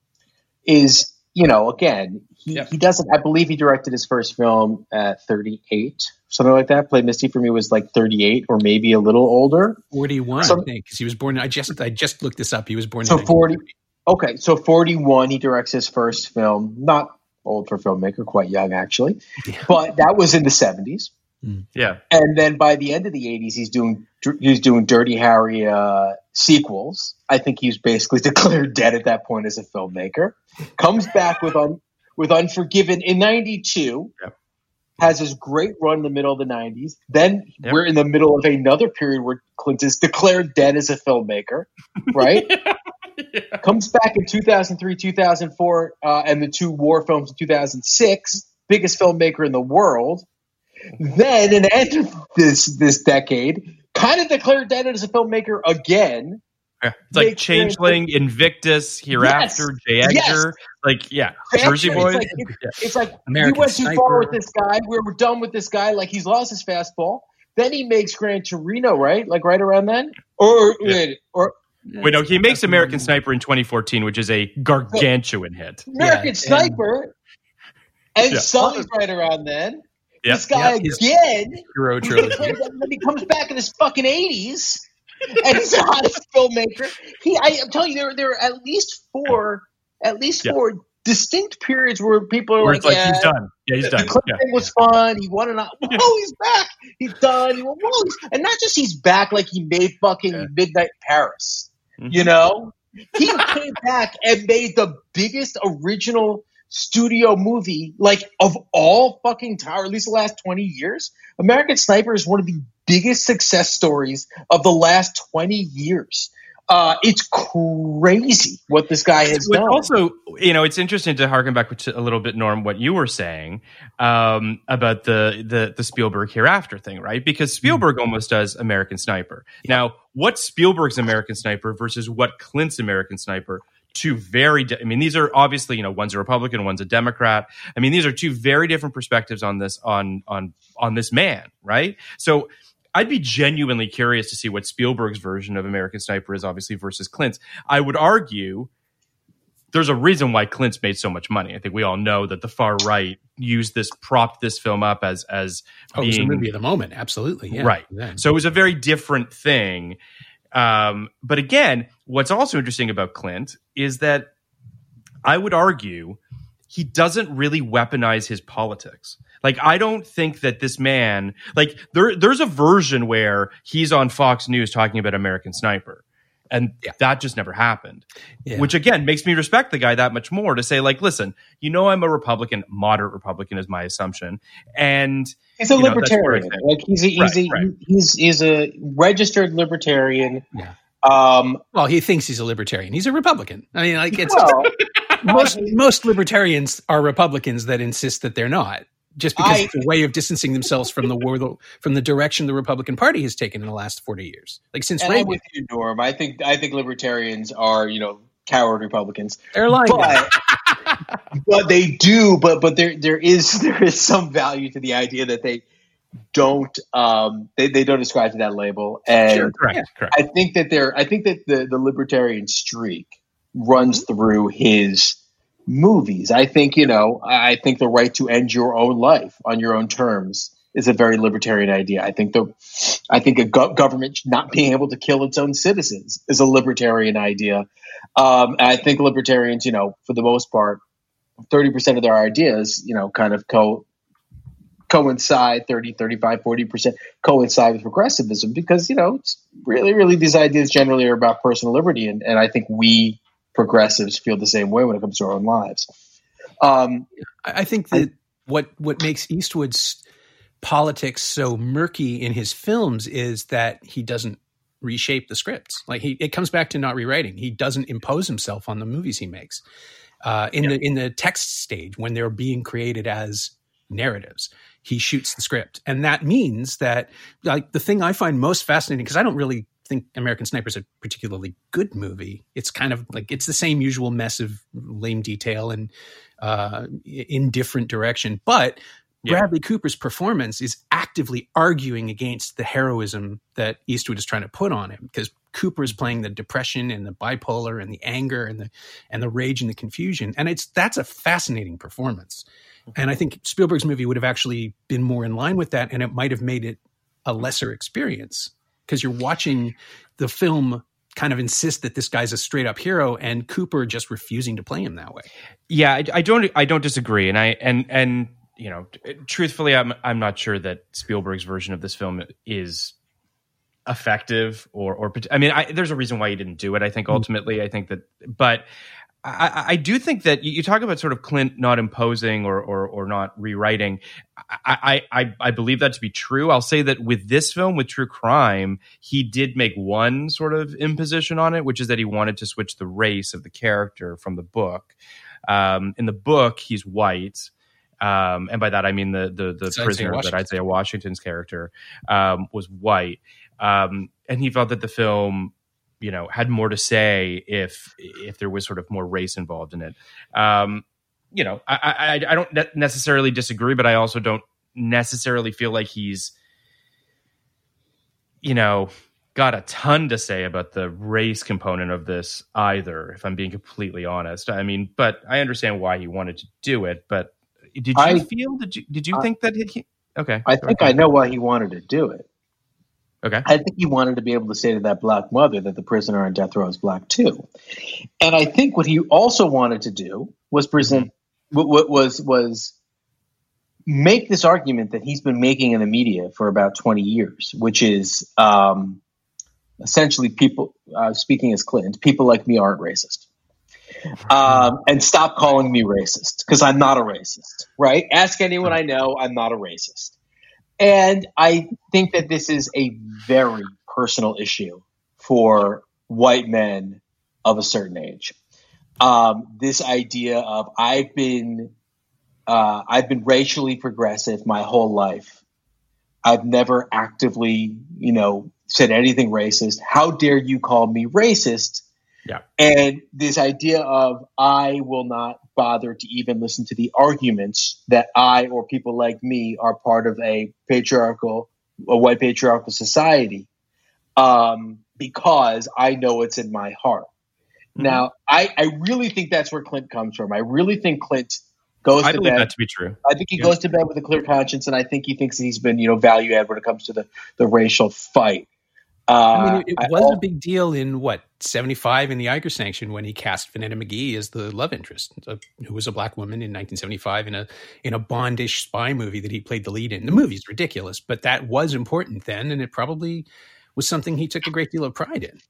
is, you know, again, he, yeah. he doesn't. I believe he directed his first film at thirty-eight, something like that. Play Misty for Me was like thirty-eight, or maybe a little older. forty-one, so, I think, because he was born. I just I just looked this up. He was born so in forty. Okay, so forty-one, he directs his first film. Not old for a filmmaker, quite young actually, yeah. but that was in the seventies. Mm. Yeah, and then by the end of the eighties, he's doing he's doing Dirty Harry uh, sequels. I think he's basically declared dead at that point as a filmmaker. Comes back with un, with Unforgiven in ninety-two. Yep. Has his great run in the middle of the nineties. Then yep. we're in the middle of another period where Clint is declared dead as a filmmaker, right? yeah. Yeah. Comes back in two thousand three, two thousand four, uh, and the two war films in two thousand six, biggest filmmaker in the world. Then, in the end of this, this decade, kind of declared dead as a filmmaker again. Yeah. It's like Changeling, great. Invictus, Hereafter, yes. J. Edgar. Yes. Like, yeah, Fantastic. Jersey Boys. It's like, it's, yeah. it's like we went too Sniper. far with this guy. We we're done with this guy. Like, he's lost his fastball. Then he makes Gran Torino, right? Like, right around then? Or, yeah. or Wait, no, he makes American Sniper in twenty fourteen, which is a gargantuan hit. American yeah, Sniper, and, and yeah. Sully's right around then. Yep. This guy yep. again. Hero trilogy. Then he comes back in his fucking eighties and he's the hottest filmmaker. He, I, I'm telling you, there, there are at least four, at least Yeah. four distinct periods where people are Where like, it's like yeah, he's done. Yeah, he's the done. Clinton Yeah. thing was fun. He won an. Whoa, he's back. He's done. He won, whoa, he's, and not just he's back, like he made fucking Yeah. Midnight Paris. Mhm. You know, he came back and made the biggest original studio movie, like of all fucking time, or at least the last twenty years. American Sniper is one of the biggest success stories of the last twenty years. Uh, it's crazy what this guy has Which done. also, you know, it's interesting to harken back to a little bit, Norm, what you were saying um, about the, the the Spielberg Hereafter thing, right? Because Spielberg almost does American Sniper. Now, what's Spielberg's American Sniper versus what Clint's American Sniper? Two very, di- I mean, these are obviously, you know, one's a Republican, one's a Democrat. I mean, these are two very different perspectives on this, on on on this man, right? So I'd be genuinely curious to see what Spielberg's version of American Sniper is, obviously, versus Clint's. I would argue there's a reason why Clint's made so much money. I think we all know that the far right used this, propped this film up as as Oh, it was the being movie of the moment. Absolutely. Yeah. right. Yeah. So it was a very different thing. Um, but again, what's also interesting about Clint is that I would argue he doesn't really weaponize his politics. Like, I don't think that this man, like, there, there's a version where he's on Fox News talking about American Sniper. And Yeah. that just never happened, Yeah. which again makes me respect the guy that much more to say, like, listen, you know, I'm a Republican, moderate Republican is my assumption. And He's a you know, that's where I libertarian. think- Like he's a he's Right, a right. he's he's a registered libertarian. Yeah. Um, Well, he thinks he's a libertarian. He's a Republican. I mean, like it's well, most most libertarians are Republicans that insist that they're not, just because I- it's a way of distancing themselves from the world, from the direction the Republican Party has taken in the last forty years, like since and I'm Reagan. with you, Norm. I think I think libertarians are you know coward Republicans, They're lying. but but they do. But but there there is there is some value to the idea that they don't um they, they don't ascribe to that label. And Sure, correct, Yeah. correct. I think that they're I think that the the libertarian streak runs through his movies. I think, you know, I think the right to end your own life on your own terms is a very libertarian idea. I think the I think a go- government not being able to kill its own citizens is a libertarian idea. Um, and I think libertarians, you know, for the most part, thirty percent of their ideas, you know, kind of co coincide, thirty, thirty-five, forty percent coincide with progressivism because, you know, it's really, really these ideas generally are about personal liberty. And, and I think we progressives feel the same way when it comes to our own lives. Um, I I think that what what makes Eastwood's politics so murky in his films is that he doesn't reshape the scripts. Like he, it comes back to not rewriting. He doesn't impose himself on the movies he makes. Uh, in the in the text stage, when they're being created as narratives, he shoots the script, and that means that like the thing I find most fascinating, because I don't really think American Sniper is a particularly good movie. It's kind of like it's the same usual mess of lame detail and uh, indifferent direction, but Yeah. Bradley Cooper's performance is actively arguing against the heroism that Eastwood is trying to put on him, because Cooper is playing the depression and the bipolar and the anger and the and the rage and the confusion, and it's that's a fascinating performance. And I think Spielberg's movie would have actually been more in line with that, and it might have made it a lesser experience because you're watching the film kind of insist that this guy's a straight up hero, and Cooper just refusing to play him that way. Yeah, I, I don't. I don't disagree, and I and and you know, truthfully, I'm I'm not sure that Spielberg's version of this film is effective or or. I mean, I, there's a reason why he didn't do it. I think ultimately, I think that, but I, I do think that you, you talk about sort of Clint not imposing or or, or not rewriting. I, I I believe that to be true. I'll say that with this film, with True Crime, he did make one sort of imposition on it, which is that he wanted to switch the race of the character from the book. Um, in the book, he's white. Um, and by that, I mean the the, the prisoner that Isaiah Washington's character um, was white. Um, and he felt that the film, you know, had more to say if if there was sort of more race involved in it. Um, you know, I, I, I don't ne- necessarily disagree, but I also don't necessarily feel like he's, you know, got a ton to say about the race component of this either, if I'm being completely honest. I mean, but I understand why he wanted to do it, but did you I, feel? Did you did you I, think that he? Okay, I think I know why he wanted to do it. Okay. I think he wanted to be able to say to that black mother that the prisoner on death row is black too. And I think what he also wanted to do was present what mm-hmm. was was make this argument that he's been making in the media for about twenty years, which is um, essentially people uh, speaking as Clint, people like me aren't racist. Um, and stop calling me racist because I'm not a racist, right? Ask anyone I know, I'm not a racist. And I think that this is a very personal issue for white men of a certain age. Um, this idea of I've been uh, I've been racially progressive my whole life. I've never actively, you know, said anything racist. How dare you call me racist? Yeah. And this idea of I will not bother to even listen to the arguments that I or people like me are part of a patriarchal, a white patriarchal society, um, because I know it's in my heart. Mm-hmm. Now, I, I really think that's where Clint comes from. I really think Clint goes I to believe bed. that to be true. I think he yeah. goes to bed with a clear conscience, and I think he thinks he's been, you know, value add when it comes to the, the racial fight. Uh, I mean, it, it was I, a big deal in what seventy-five in the Iger sanction when he cast Vanetta McGee as the love interest, uh, who was a black woman in nineteen seventy-five in a in a Bondish spy movie that he played the lead in. The movie's ridiculous, but that was important then, and it probably was something he took a great deal of pride in.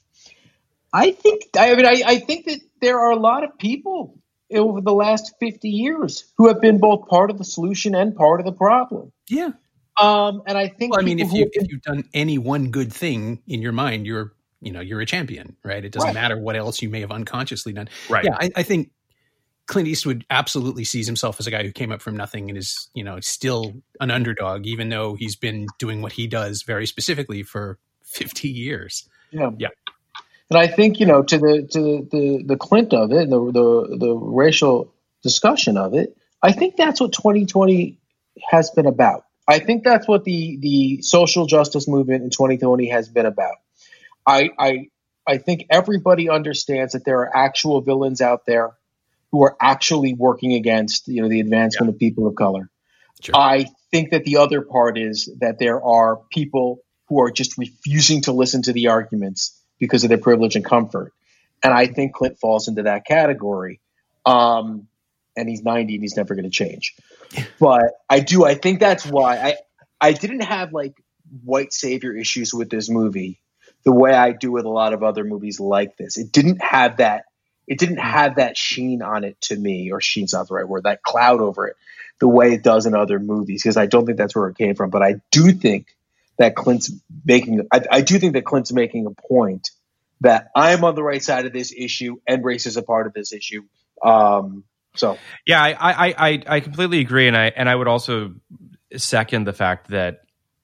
I think. I mean, I, I think that there are a lot of people over the last fifty years who have been both part of the solution and part of the problem. Yeah. Um, and I think, well, I mean, if you who, if you've done any one good thing in your mind, you're you know you're a champion, right? It doesn't right. matter what else you may have unconsciously done. Right. Yeah, I, I think Clint Eastwood absolutely sees himself as a guy who came up from nothing and is you know still an underdog, even though he's been doing what he does very specifically for fifty years. Yeah. Yeah. And I think you know to the to the the, the Clint of it, the the the racial discussion of it. I think that's what twenty twenty has been about. I think that's what the, the social justice movement in twenty twenty has been about. I, I I think everybody understands that there are actual villains out there who are actually working against you know the advancement yeah. of people of color. Sure. I think that the other part is that there are people who are just refusing to listen to the arguments because of their privilege and comfort. And I think Clint falls into that category. Um, and he's ninety and he's never going to change. But I do, I think that's why I, I didn't have like white savior issues with this movie the way I do with a lot of other movies like this. It didn't have that, it didn't have that sheen on it to me, or sheen's not the right word, that cloud over it, the way it does in other movies, because I don't think that's where it came from. But I do think that Clint's making, I, I do think that Clint's making a point that I'm on the right side of this issue and race is a part of this issue. Um, So yeah, I, I I I completely agree, and I and I would also second the fact that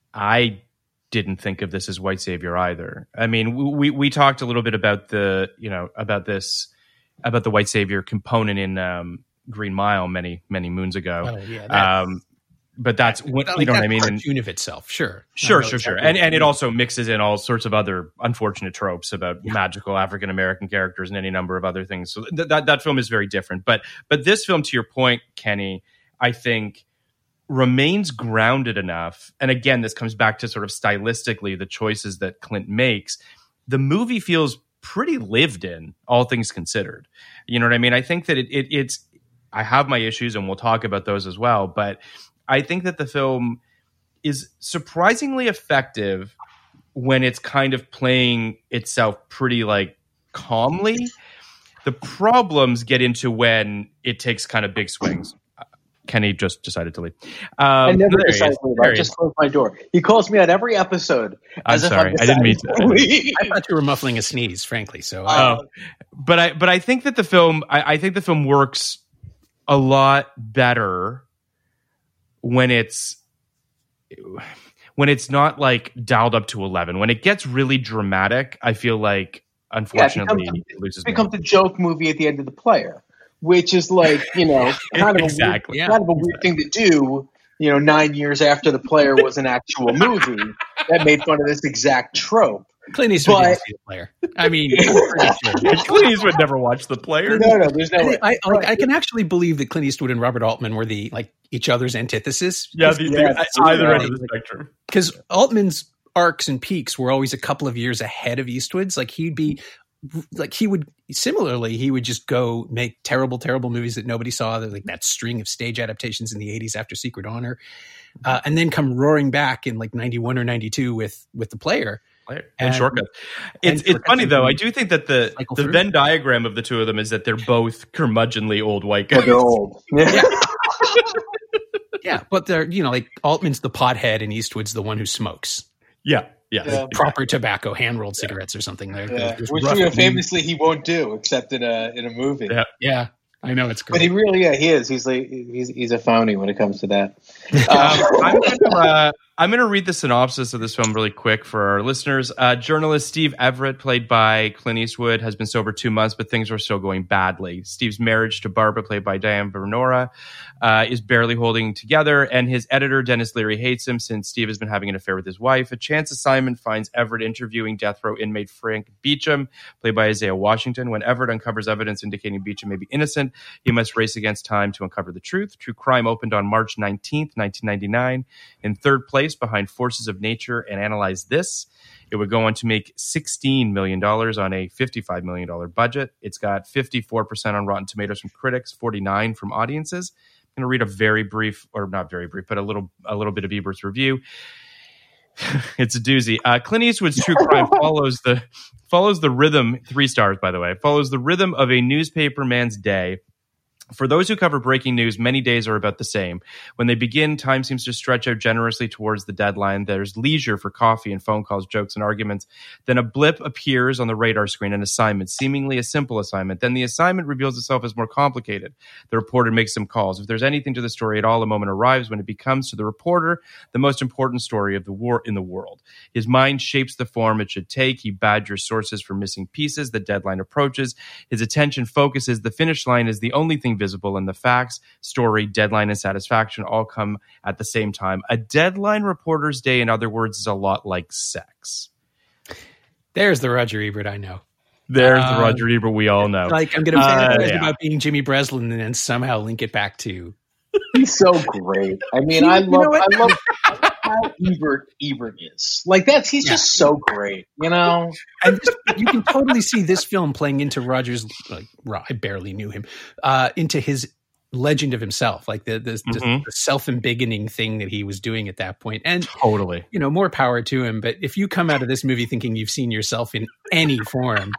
I didn't think of this as white savior either. I mean, we we talked a little bit about the you know about this about the white savior component in um, Green Mile many many moons ago. Oh, yeah, that's, um, but that's what like you know that what I mean. Cartoon of itself, sure, sure, sure, sure, and and it also mixes in all sorts of other unfortunate tropes about yeah. magical African American characters and any number of other things. So th- that that film is very different. But but this film, to your point, Kenny, I think remains grounded enough. And again, this comes back to sort of stylistically the choices that Clint makes. The movie feels pretty lived in, all things considered. You know what I mean? I think that it, it it's. I have my issues, and we'll talk about those as well, but I think that the film is surprisingly effective when it's kind of playing itself pretty like calmly. The problems get into when it takes kind of big swings. Kenny just decided to leave. Um, I never decided to leave. I just closed my door. He calls me on every episode. I'm as sorry. If I didn't mean to. to I thought you were muffling a sneeze, frankly. So, uh, uh, but I but I think that the film I, I think the film works a lot better when it's when it's not like dialed up to eleven. When it gets really dramatic, I feel like unfortunately yeah, it becomes, it loses. It becomes a joke movie at the end of The Player, which is like you know kind of exactly a weird, kind of a weird thing to do. You know, nine years after The Player was an actual movie that made fun of this exact trope. Clint Eastwood but, didn't see The Player. I mean, sure. Clint Eastwood never watched The Player. No, no, there's no way. I, I, like, I can actually believe that Clint Eastwood and Robert Altman were the like each other's antithesis. Yeah, the, yeah the, either end of the spectrum. Because Altman's arcs and peaks were always a couple of years ahead of Eastwood's. Like he'd be like he would similarly he would just go make terrible terrible movies that nobody saw, like that string of stage adaptations in the eighties after Secret Honor, uh, and then come roaring back in like ninety-one or ninety-two with with The Player and, and Shortcut. It's it's funny though. I do think that the the through. Venn diagram of the two of them is that they're both curmudgeonly old white guys. They're old. Yeah. Yeah, but they're, you know, like Altman's the pothead and Eastwood's the one who smokes. Yeah, yeah. Yeah. Proper tobacco, hand-rolled cigarettes or something. They're, Yeah. they're Which rough you know, and- famously he won't do except in a in a movie. Yeah. Yeah, I know it's great. But he really, yeah, he is. He's like he's he's a phony when it comes to that. Um, Um, I'm gonna uh, I'm gonna read the synopsis of this film really quick for our listeners. Uh, journalist Steve Everett, played by Clint Eastwood, has been sober two months, but things are still going badly. Steve's marriage to Barbara, played by Diane Venora, uh, is barely holding together, and his editor Dennis Leary hates him since Steve has been having an affair with his wife. A chance assignment finds Everett interviewing death row inmate Frank Beecham, played by Isaiah Washington. When Everett uncovers evidence indicating Beecham may be innocent, he must race against time to uncover the truth. True Crime opened on March nineteenth, nineteen ninety-nine, in third place behind Forces of Nature and Analyze This. It would go on to make sixteen million dollars on a fifty-five million dollars budget. It's got fifty-four percent on Rotten Tomatoes from critics, forty-nine from audiences. I'm going to read a very brief, or not very brief, but a little a little bit of Ebert's review. It's a doozy. Uh, Clint Eastwood's True Crime follows the follows the rhythm, three stars, by the way, follows the rhythm of a newspaper man's day. For those who cover breaking news, many days are about the same. When they begin, time seems to stretch out generously towards the deadline. There's leisure for coffee and phone calls, jokes, and arguments. Then a blip appears on the radar screen, an assignment, seemingly a simple assignment. Then the assignment reveals itself as more complicated. The reporter makes some calls. If there's anything to the story at all, a moment arrives when it becomes to the reporter the most important story of the war in the world. His mind shapes the form it should take. He badgers sources for missing pieces. The deadline approaches. His attention focuses. The finish line is the only thing visible, and the facts, story, deadline, and satisfaction all come at the same time. A deadline reporter's day, in other words, is a lot like sex. There's the Roger Ebert I know. There's Um, the Roger Ebert we all know. Like, I'm going to Uh, fantasize yeah. about being Jimmy Breslin and then somehow link it back to... he's so great. I mean, You I know love what? I love how Ebert Ebert is. Like that's he's Yeah. just so great. You know. And this, you can totally see this film playing into Roger's, like, I barely knew him, uh, into his legend of himself, like the the, Mhm. the self-embiggening thing that he was doing at that point. And, Totally. you know, more power to him. But if you come out of this movie thinking you've seen yourself in any form,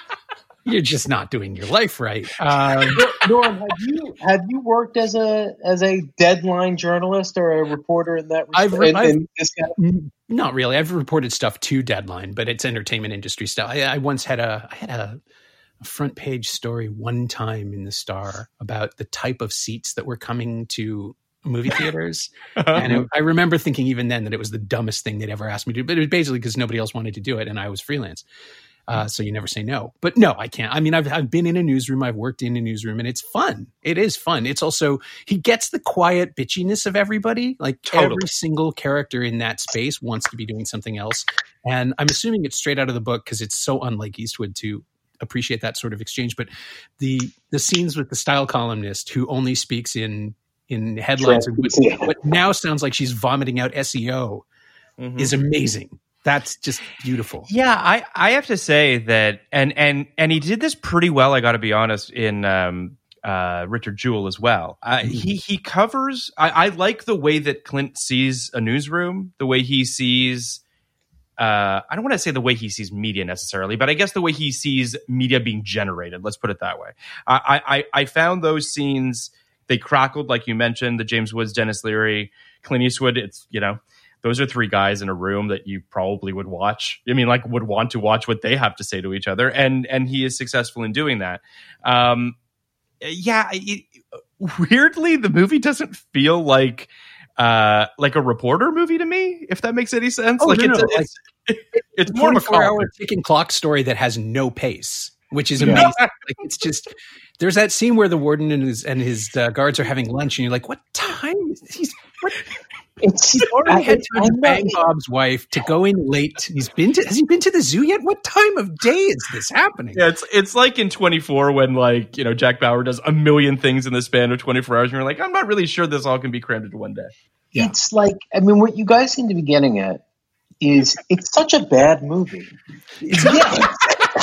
you're just not doing your life right. Um, Norm, have you have you worked as a as a deadline journalist or a reporter in that? I've- in- I've- in this kind of- Not really. I've reported stuff to Deadline, but it's entertainment industry stuff. I, I once had a I had a, a front page story one time in the Star about the type of seats that were coming to movie theaters, and it, I remember thinking even then that it was the dumbest thing they'd ever asked me to do. But it was basically because nobody else wanted to do it, and I was freelance. Uh, so you never say no. But no, I can't. I mean, I've I've been in a newsroom. I've worked in a newsroom, and it's fun. It is fun. It's also, he gets the quiet bitchiness of everybody. Like Totally. every single character in that space wants to be doing something else. And I'm assuming it's straight out of the book because it's so unlike Eastwood to appreciate that sort of exchange. But the the scenes with the style columnist who only speaks in in headlines, and what, Yeah. what now sounds like she's vomiting out S E O, Mhm. is amazing. That's just beautiful. Yeah, I, I have to say that, and and and he did this pretty well. I got to be honest, in um, uh, Richard Jewell as well. Uh, Mm-hmm. He he covers. I, I like the way that Clint sees a newsroom, the way he sees. Uh, I don't want to say the way he sees media necessarily, but I guess the way he sees media being generated. Let's put it that way. I I, I found those scenes, they crackled, like you mentioned, the James Woods, Dennis Leary, Clint Eastwood. It's, you know, those are three guys in a room that you probably would watch. I mean, like, would want to watch what they have to say to each other, and and he is successful in doing that. Um, yeah, it, weirdly, the movie doesn't feel like uh, like a reporter movie to me, if that makes any sense. Oh, like, no, it's, no, it's, it's, it's more of a twenty-four hour comic. ticking clock story that has no pace, which is Yeah. amazing. Like, it's just, there's that scene where the warden and his and his uh, guards are having lunch, and you're like, what time is he's what? It's He's already had I- time I to know. bang Bob's wife, to go in late. He's been to has he been to the zoo yet? What time of day is this happening? Yeah, it's it's like in twenty-four when, like, you know, Jack Bauer does a million things in the span of twenty-four hours, and you're like, I'm not really sure this all can be crammed into one day. Yeah. It's like, I mean, what you guys seem to be getting at is it's such a bad movie. Yet,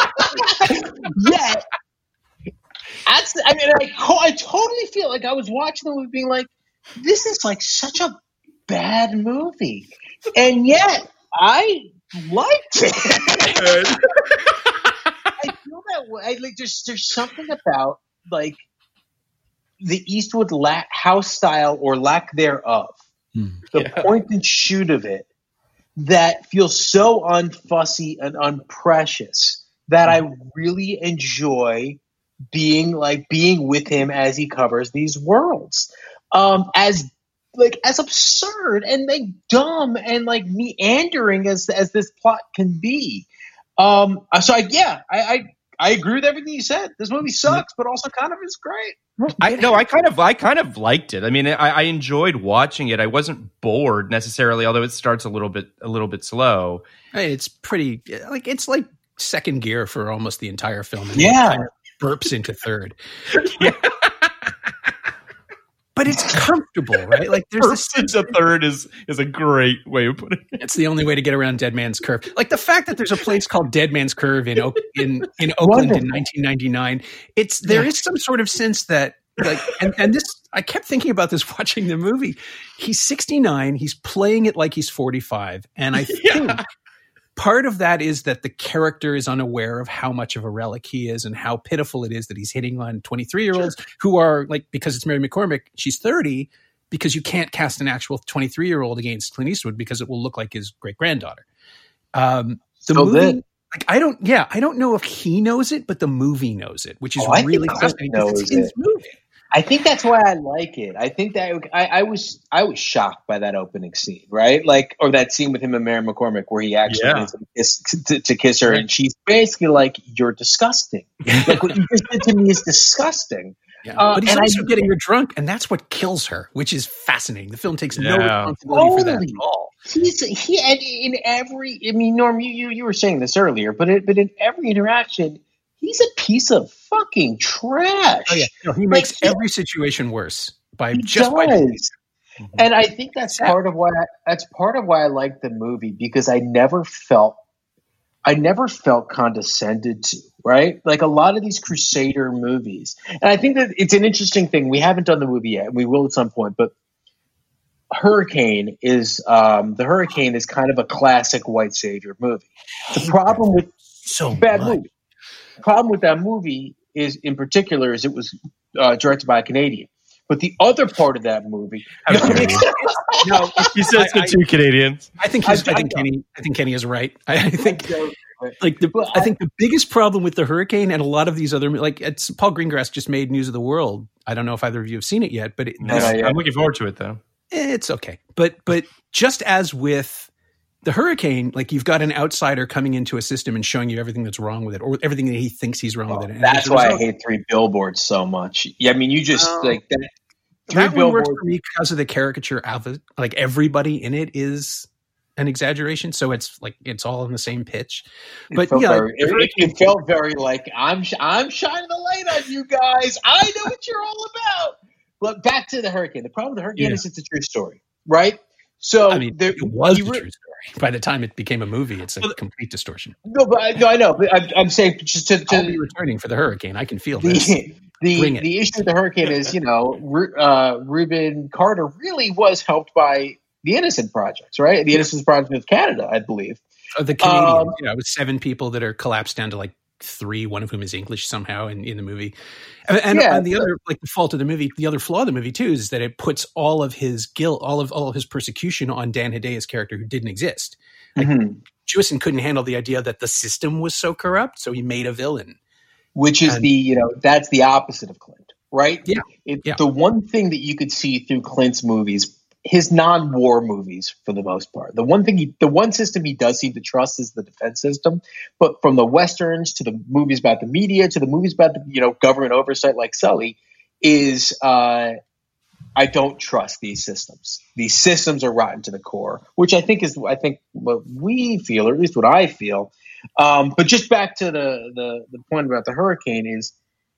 yet, that's, I mean, I, I totally feel like I was watching the movie being like, this is like such a bad movie. And yet, I liked it. I feel that way. I, like, there's, there's something about, like, the Eastwood la- house style or lack thereof, mm, the yeah. point and shoot of it, that feels so unfussy and unprecious that I really enjoy being like being with him as he covers these worlds. Um, as like as absurd and like dumb and like meandering as as this plot can be. Um, so I, yeah, I, I I agree with everything you said. This movie sucks, but also kind of is great. I no, I kind of I kind of liked it. I mean, I, I enjoyed watching it. I wasn't bored necessarily, although it starts a little bit a little bit slow. It's pretty like it's like second gear for almost the entire film. And yeah, it kind of burps into third. Yeah. But it's comfortable, right? Like there's burps this into third is is a great way of putting it. It's the only way to get around Dead Man's Curve. Like the fact that there's a place called Dead Man's Curve in Oak, in in Oakland Wonderful. in nineteen ninety-nine. It's there yeah. is some sort of sense that like and, and this I kept thinking about this watching the movie. He's sixty-nine, he's playing it like he's forty-five, and I think yeah. part of that is that the character is unaware of how much of a relic he is and how pitiful it is that he's hitting on twenty-three-year-olds sure. who are, like, because it's Mary McCormick, she's thirty, because you can't cast an actual twenty-three-year-old against Clint Eastwood because it will look like his great-granddaughter. Um, the so movie, then. like, I don't, yeah, I don't know if he knows it, but the movie knows it, which is oh, really fascinating because it's his it. movie. I think that's why I like it. I think that I, I was I was shocked by that opening scene, right? Like, or that scene with him and Mary McCormick where he actually yeah. kiss, to, to kiss her, and she's basically like, "You're disgusting." Like what you just did to me is disgusting. Yeah. Uh, but he's also I, getting her drunk, and that's what kills her, which is fascinating. The film takes yeah. no responsibility totally. for that at all. He's he and in every. I mean, Norm, you, you you were saying this earlier, but it, but in every interaction. He's a piece of fucking trash. Oh, yeah. No, he makes like, every situation worse by he just does. by doing mm-hmm. And I think that's part of why I, that's part of why I like the movie, because I never felt I never felt condescended to, right? Like a lot of these Crusader movies. And I think that it's an interesting thing. We haven't done the movie yet, and we will at some point, but Hurricane is um, the Hurricane is kind of a classic white savior movie. The problem with so bad much. movie. The problem with that movie is, in particular, is it was uh, directed by a Canadian. But the other part of that movie, no, no he says the two Canadians. I think he's, I, I think I Kenny. I think Kenny is right. I, I think like the I, I think the biggest problem with the Hurricane and a lot of these other like it's Paul Greengrass just made News of the World. I don't know if either of you have seen it yet, but it, no, this, I'm looking forward to it though. It's okay, but but just as with the Hurricane, like you've got an outsider coming into a system and showing you everything that's wrong with it, or everything that he thinks he's wrong oh, with it. And that's why I hate Three Billboards so much. Yeah, I mean, you just uh, like that. Three that Billboards one works for me because of the caricature of it. Like everybody in it is an exaggeration, so it's like it's all on the same pitch. But yeah, very, like, it, it felt very like I'm I'm shining the light on you guys. I know what you're all about. But back to the Hurricane. The problem with the Hurricane yeah. is it's a true story, right? So I mean, there, it was the re- true story. By the time it became a movie, it's a well, complete distortion. No, but I, no, I know. But I'm, I'm saying just to, to I'll be returning for the Hurricane. I can feel the, this. The the issue with the Hurricane is, you know, uh, Reuben Carter really was helped by the Innocent Projects, right? The Innocent Project of Canada, I believe. Oh, the Canadians, um, yeah, with seven people that are collapsed down to like three, one of whom is English somehow in, in the movie. And, and, yeah, and the other, like the fault of the movie, the other flaw of the movie too, is that it puts all of his guilt, all of all of his persecution on Dan Hedeya's character who didn't exist. Like, mm-hmm. Jewison couldn't handle the idea that the system was so corrupt, so he made a villain. Which is and, the, you know, that's the opposite of Clint, right? Yeah. It, yeah. The one thing that you could see through Clint's movies, his non-war movies for the most part, the one thing, he, the one system he does seem to trust is the defense system. But from the Westerns to the movies about the media to the movies about the, you know, government oversight like Sully, is uh, I don't trust these systems. These systems are rotten to the core, which I think is, I think what we feel, or at least what I feel. Um, but just back to the, the, the point about the Hurricane is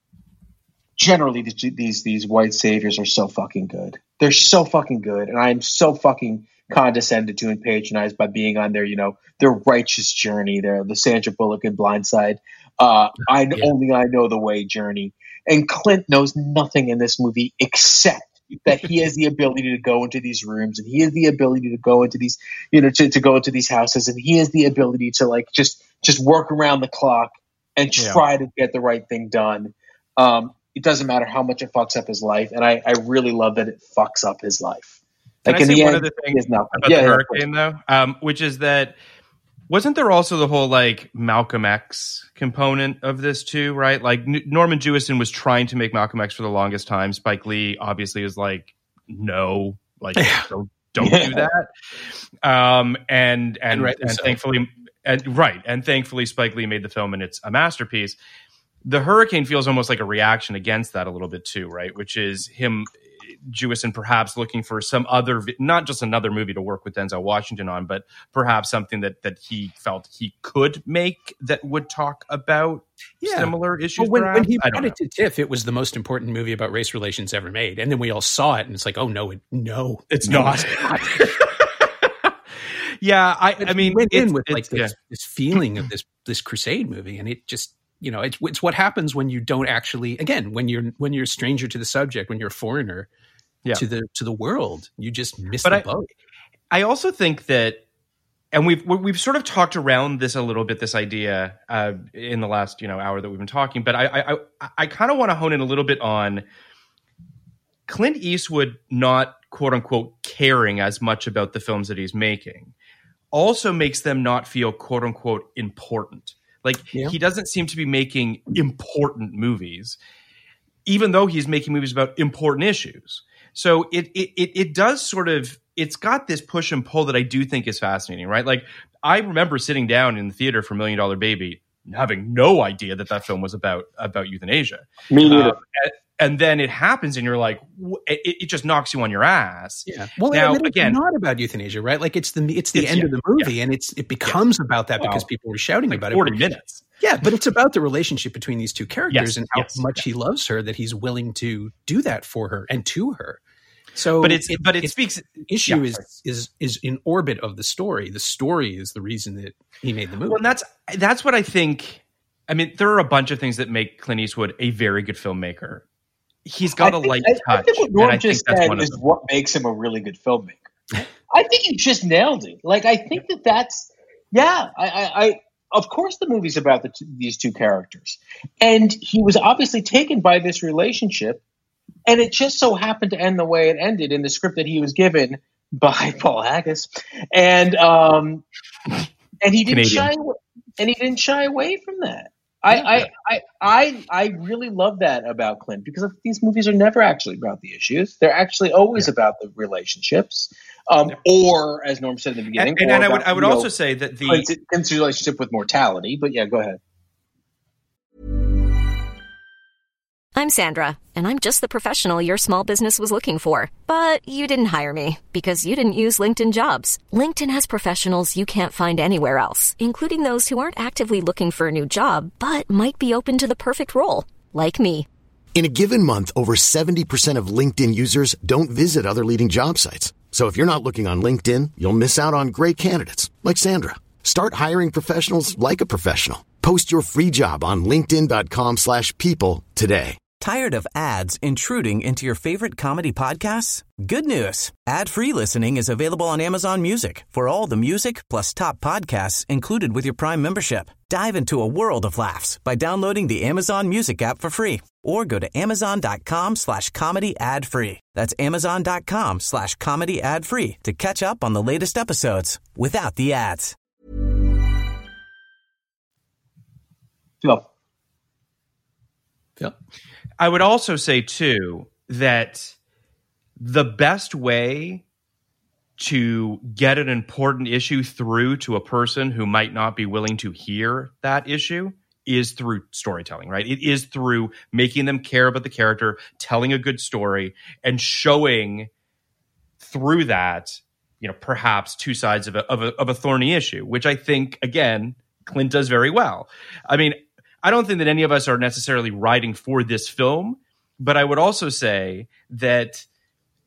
generally these, these, these white saviors are so fucking good. They're so fucking good. And I'm so fucking condescended to and patronized by being on their, you know, their righteous journey, their the Sandra Bullock and Blindside. Uh, I Yeah. only I know the way journey, and Clint knows nothing in this movie except that he has the ability to go into these rooms, and he has the ability to go into these, you know, to, to go into these houses, and he has the ability to like just just work around the clock and try to get the right thing done. Um, it doesn't matter how much it fucks up his life, and I, I really love that it fucks up his life. Can Like I in say the one end, other thing he has nothing. about Yeah, the yeah, hurricane, though? Um, which is that wasn't there also the whole like Malcolm X component of this too, right? Like N- Norman Jewison was trying to make Malcolm X for the longest time. Spike Lee obviously is like, no, like don't don't do that. Um, and and And and, rightly so. thankfully, and right, and thankfully, Spike Lee made the film, and it's a masterpiece. The hurricane feels almost like a reaction against that a little bit too, right? Which is him, Jewison, perhaps looking for some other, not just another movie to work with Denzel Washington on, but perhaps something that that he felt he could make that would talk about Yeah. similar issues. Well, when, when perhaps? he I brought don't it to TIFF, it was the most important movie about race relations ever made. And then we all saw it, and it's like, oh, no, it, no. It's no, not. it's not. yeah, I, But I mean, he went it's, in with like it's- this, yeah. this feeling of this this crusade movie, and it just, you know, it's it's what happens when you don't actually, again, when you're when you're a stranger to the subject, when you're a foreigner Yeah. to the to the world, you just miss But the I- boat. I also think that, and we've we've sort of talked around this a little bit, this idea uh, in the last you know hour that we've been talking. But I I I, I kind of want to hone in a little bit on Clint Eastwood not quote unquote caring as much about the films that he's making. Also makes them not feel quote unquote important. Like Yeah. he doesn't seem to be making important movies, even though he's making movies about important issues. So it it it, it does sort of. It's got this push and pull that I do think is fascinating, right? Like I remember sitting down in the theater for Million Dollar Baby, having no idea that that film was about about euthanasia. Me neither. Um, and, and then it happens, and you're like, wh- it, it just knocks you on your ass. Yeah. Well, Now, and then again- it's not about euthanasia, right? Like it's the it's the It's- end yeah, of the movie, and it's it becomes about that because Wow. people were shouting Like about forty it. minutes. Yeah, but it's about the relationship between these two characters Yes, and how yes, much he loves her that he's willing to do that for her and to her. So, But it's but it speaks. the issue yeah, is sorry. is is in orbit of the story. The story is the reason that he made the movie. Well, and that's that's what I think. I mean, there are a bunch of things that make Clint Eastwood a very good filmmaker. He's got I a think- light I, touch, I think what and Norm I think just that's said one of is them. what makes him a really good filmmaker. I think he just nailed it. Like I think that that's yeah. I, I, I of course the movie's about the t- these two characters, and he was obviously taken by this relationship, and it just so happened to end the way it ended in the script that he was given by Paul Haggis, and um, and he didn't Canadian. shy away, and he didn't shy away from that. I, I, I, I, I really love that about Clint because these movies are never actually about the issues. They're actually always about the relationships, um, or as Norm said in the beginning. And, and, or and I would about, I would you know, also say that the Clint's, Clint's relationship with mortality. But yeah, go ahead. I'm Sandra, and I'm just the professional your small business was looking for. But you didn't hire me because you didn't use LinkedIn Jobs. LinkedIn has professionals you can't find anywhere else, including those who aren't actively looking for a new job, but might be open to the perfect role, like me. In a given month, over seventy percent of LinkedIn users don't visit other leading job sites. So if you're not looking on LinkedIn, you'll miss out on great candidates like Sandra. Start hiring professionals like a professional. Post your free job on linkedin dot com slash people today. Tired of ads intruding into your favorite comedy podcasts? Good news. Ad-free listening is available on Amazon Music for all the music plus top podcasts included with your Prime membership. Dive into a world of laughs by downloading the Amazon Music app for free or go to amazon dot com slash comedy ad free. That's amazon dot com slash comedy ad free to catch up on the latest episodes without the ads. Go. Phil? I would also say too that the best way to get an important issue through to a person who might not be willing to hear that issue is through storytelling, right? It is through making them care about the character, telling a good story, and showing through that, you know, perhaps two sides of a, of a, of a thorny issue, which I think, again, Clint does very well. I mean, I don't think that any of us are necessarily writing for this film, but I would also say that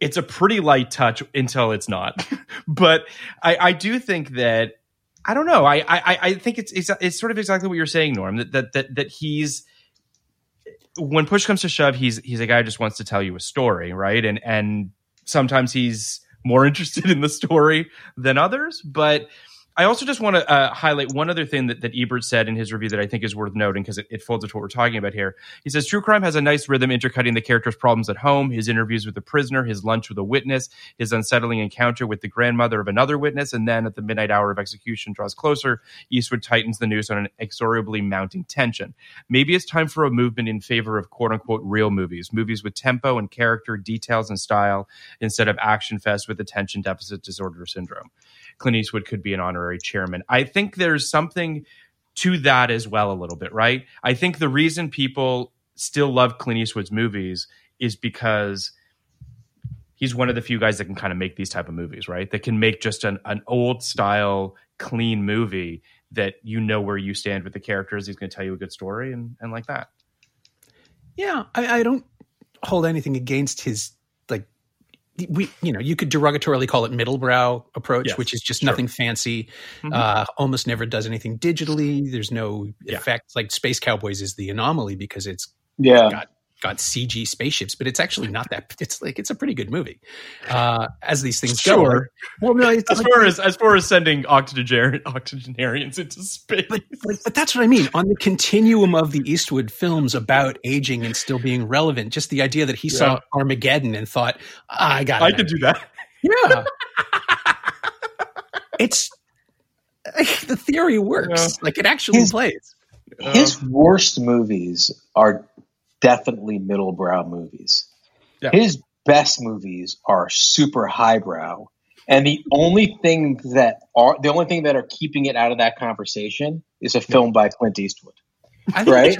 it's a pretty light touch until it's not. But I, I do think that, I don't know. I, I, I think it's, it's it's sort of exactly what you're saying, Norm. That that that that he's, when push comes to shove, he's he's a guy who just wants to tell you a story, right? And and sometimes he's more interested in the story than others. But I also just want to uh, highlight one other thing that, that Ebert said in his review that I think is worth noting, because it, it folds into what we're talking about here. He says, true crime has a nice rhythm intercutting the character's problems at home, his interviews with the prisoner, his lunch with a witness, his unsettling encounter with the grandmother of another witness, and then at the midnight hour of execution draws closer, Eastwood tightens the noose on an inexorably mounting tension. Maybe it's time for a movement in favor of quote-unquote real movies, movies with tempo and character, details and style, instead of action fest with attention deficit disorder syndrome. Clint Eastwood could be an honorary chairman. I think there's something to that as well a little bit, right? I think the reason people still love Clint Eastwood's movies is because he's one of the few guys that can kind of make these type of movies, right? That can make just an, an old style, clean movie that you know where you stand with the characters. He's going to tell you a good story and, and like that. Yeah, I, I don't hold anything against his, like, we, you know, you could derogatorily call it middlebrow approach, yes, which is just sure. nothing fancy, mm-hmm. uh, almost never does anything digitally. There's no yeah. effects. Like Space Cowboys is the anomaly because it's yeah. got, got C G spaceships, but it's actually not that. It's like, it's a pretty good movie. Uh, as these things sure. go. Right? Well, no, it's as like, far as, as far as sending octogenar- octogenarians into space. But, but, but that's what I mean. On the continuum of the Eastwood films about aging and still being relevant, just the idea that he yeah. saw Armageddon and thought, ah, I got it. I could do that. Yeah. It's the theory works. Yeah. Like it actually his, plays. His uh, worst movies are definitely middlebrow movies. Yeah. His best movies are super highbrow, and the only thing that are the only thing that are keeping it out of that conversation is a film by Clint Eastwood. I right?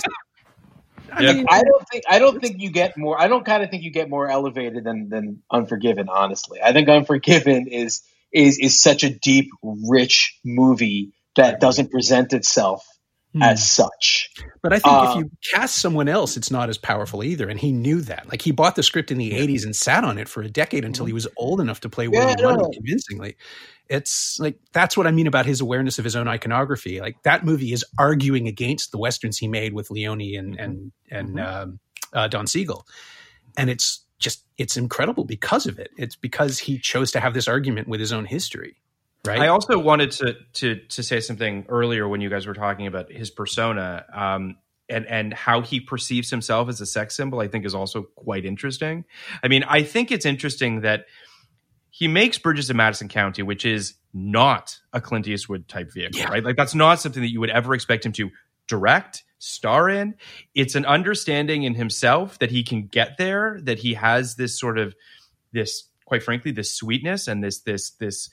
I, yeah. mean, I don't think I don't think you get more. I don't kind of think you get more elevated than than Unforgiven. Honestly, I think Unforgiven is is is such a deep, rich movie that doesn't present itself Hmm. as such. But I think um, if you cast someone else, it's not as powerful either. And he knew that. Like he bought the script in the eighties and sat on it for a decade until he was old enough to play Willy yeah, Mundy no. convincingly. It's like, that's what I mean about his awareness of his own iconography. Like that movie is arguing against the Westerns he made with Leone and, and, and mm-hmm. um, uh, Don Siegel. And it's just, it's incredible because of it. It's because he chose to have this argument with his own history. Right. I also wanted to to to say something earlier when you guys were talking about his persona um, and and how he perceives himself as a sex symbol. I think is also quite interesting. I mean, I think it's interesting that he makes Bridges of Madison County, which is not a Clint Eastwood type vehicle, yeah. right? Like that's not something that you would ever expect him to direct, star in. It's an understanding in himself that he can get there, that he has this sort of this, quite frankly, this sweetness and this this this.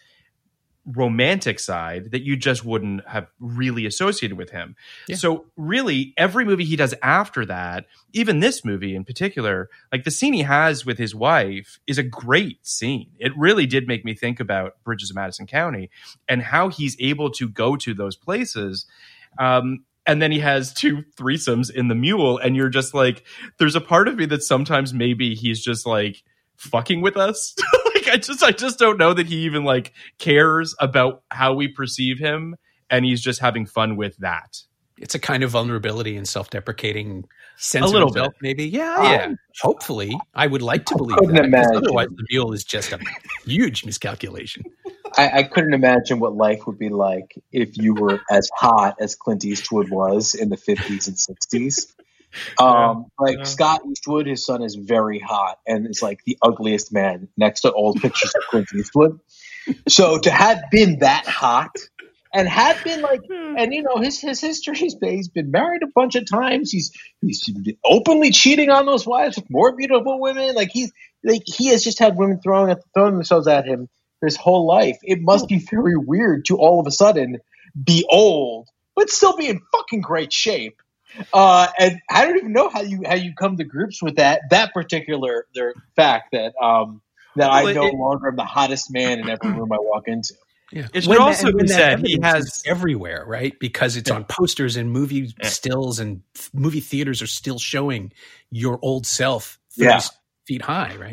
romantic side that you just wouldn't have really associated with him. Yeah. So really every movie he does after that, even this movie in particular, like the scene he has with his wife is a great scene. It really did make me think about Bridges of Madison County and how he's able to go to those places. Um, and then he has two threesomes in the Mule. And you're just like, there's a part of me that sometimes maybe he's just like fucking with us. I just, I just don't know that he even like cares about how we perceive him, and he's just having fun with that. It's a kind of vulnerability and self-deprecating sense. A little of himself, bit, maybe. Yeah, yeah. Um, hopefully, I would like to believe I couldn't that. Imagine. Otherwise, the Mule is just a huge miscalculation. I, I couldn't imagine what life would be like if you were as hot as Clint Eastwood was in the fifties and sixties. Um, like yeah. Scott Eastwood, his son is very hot and is like the ugliest man next to old pictures of Clint Eastwood. So to have been that hot and have been like, and you know, his, his history, he's been, he's been married a bunch of times. He's, he's openly cheating on those wives with more beautiful women. Like he's like, he has just had women throwing, throwing themselves at him his whole life. It must be very weird to all of a sudden be old, but still be in fucking great shape. Uh, and I don't even know how you how you come to grips with that that particular their fact that um, that well, I no it, longer am the hottest man in every room I walk into. Yeah. It should also be said he has everywhere, right? Because it's yeah. on posters and movie yeah. stills, and th- movie theaters are still showing your old self thirty yeah. feet high, right?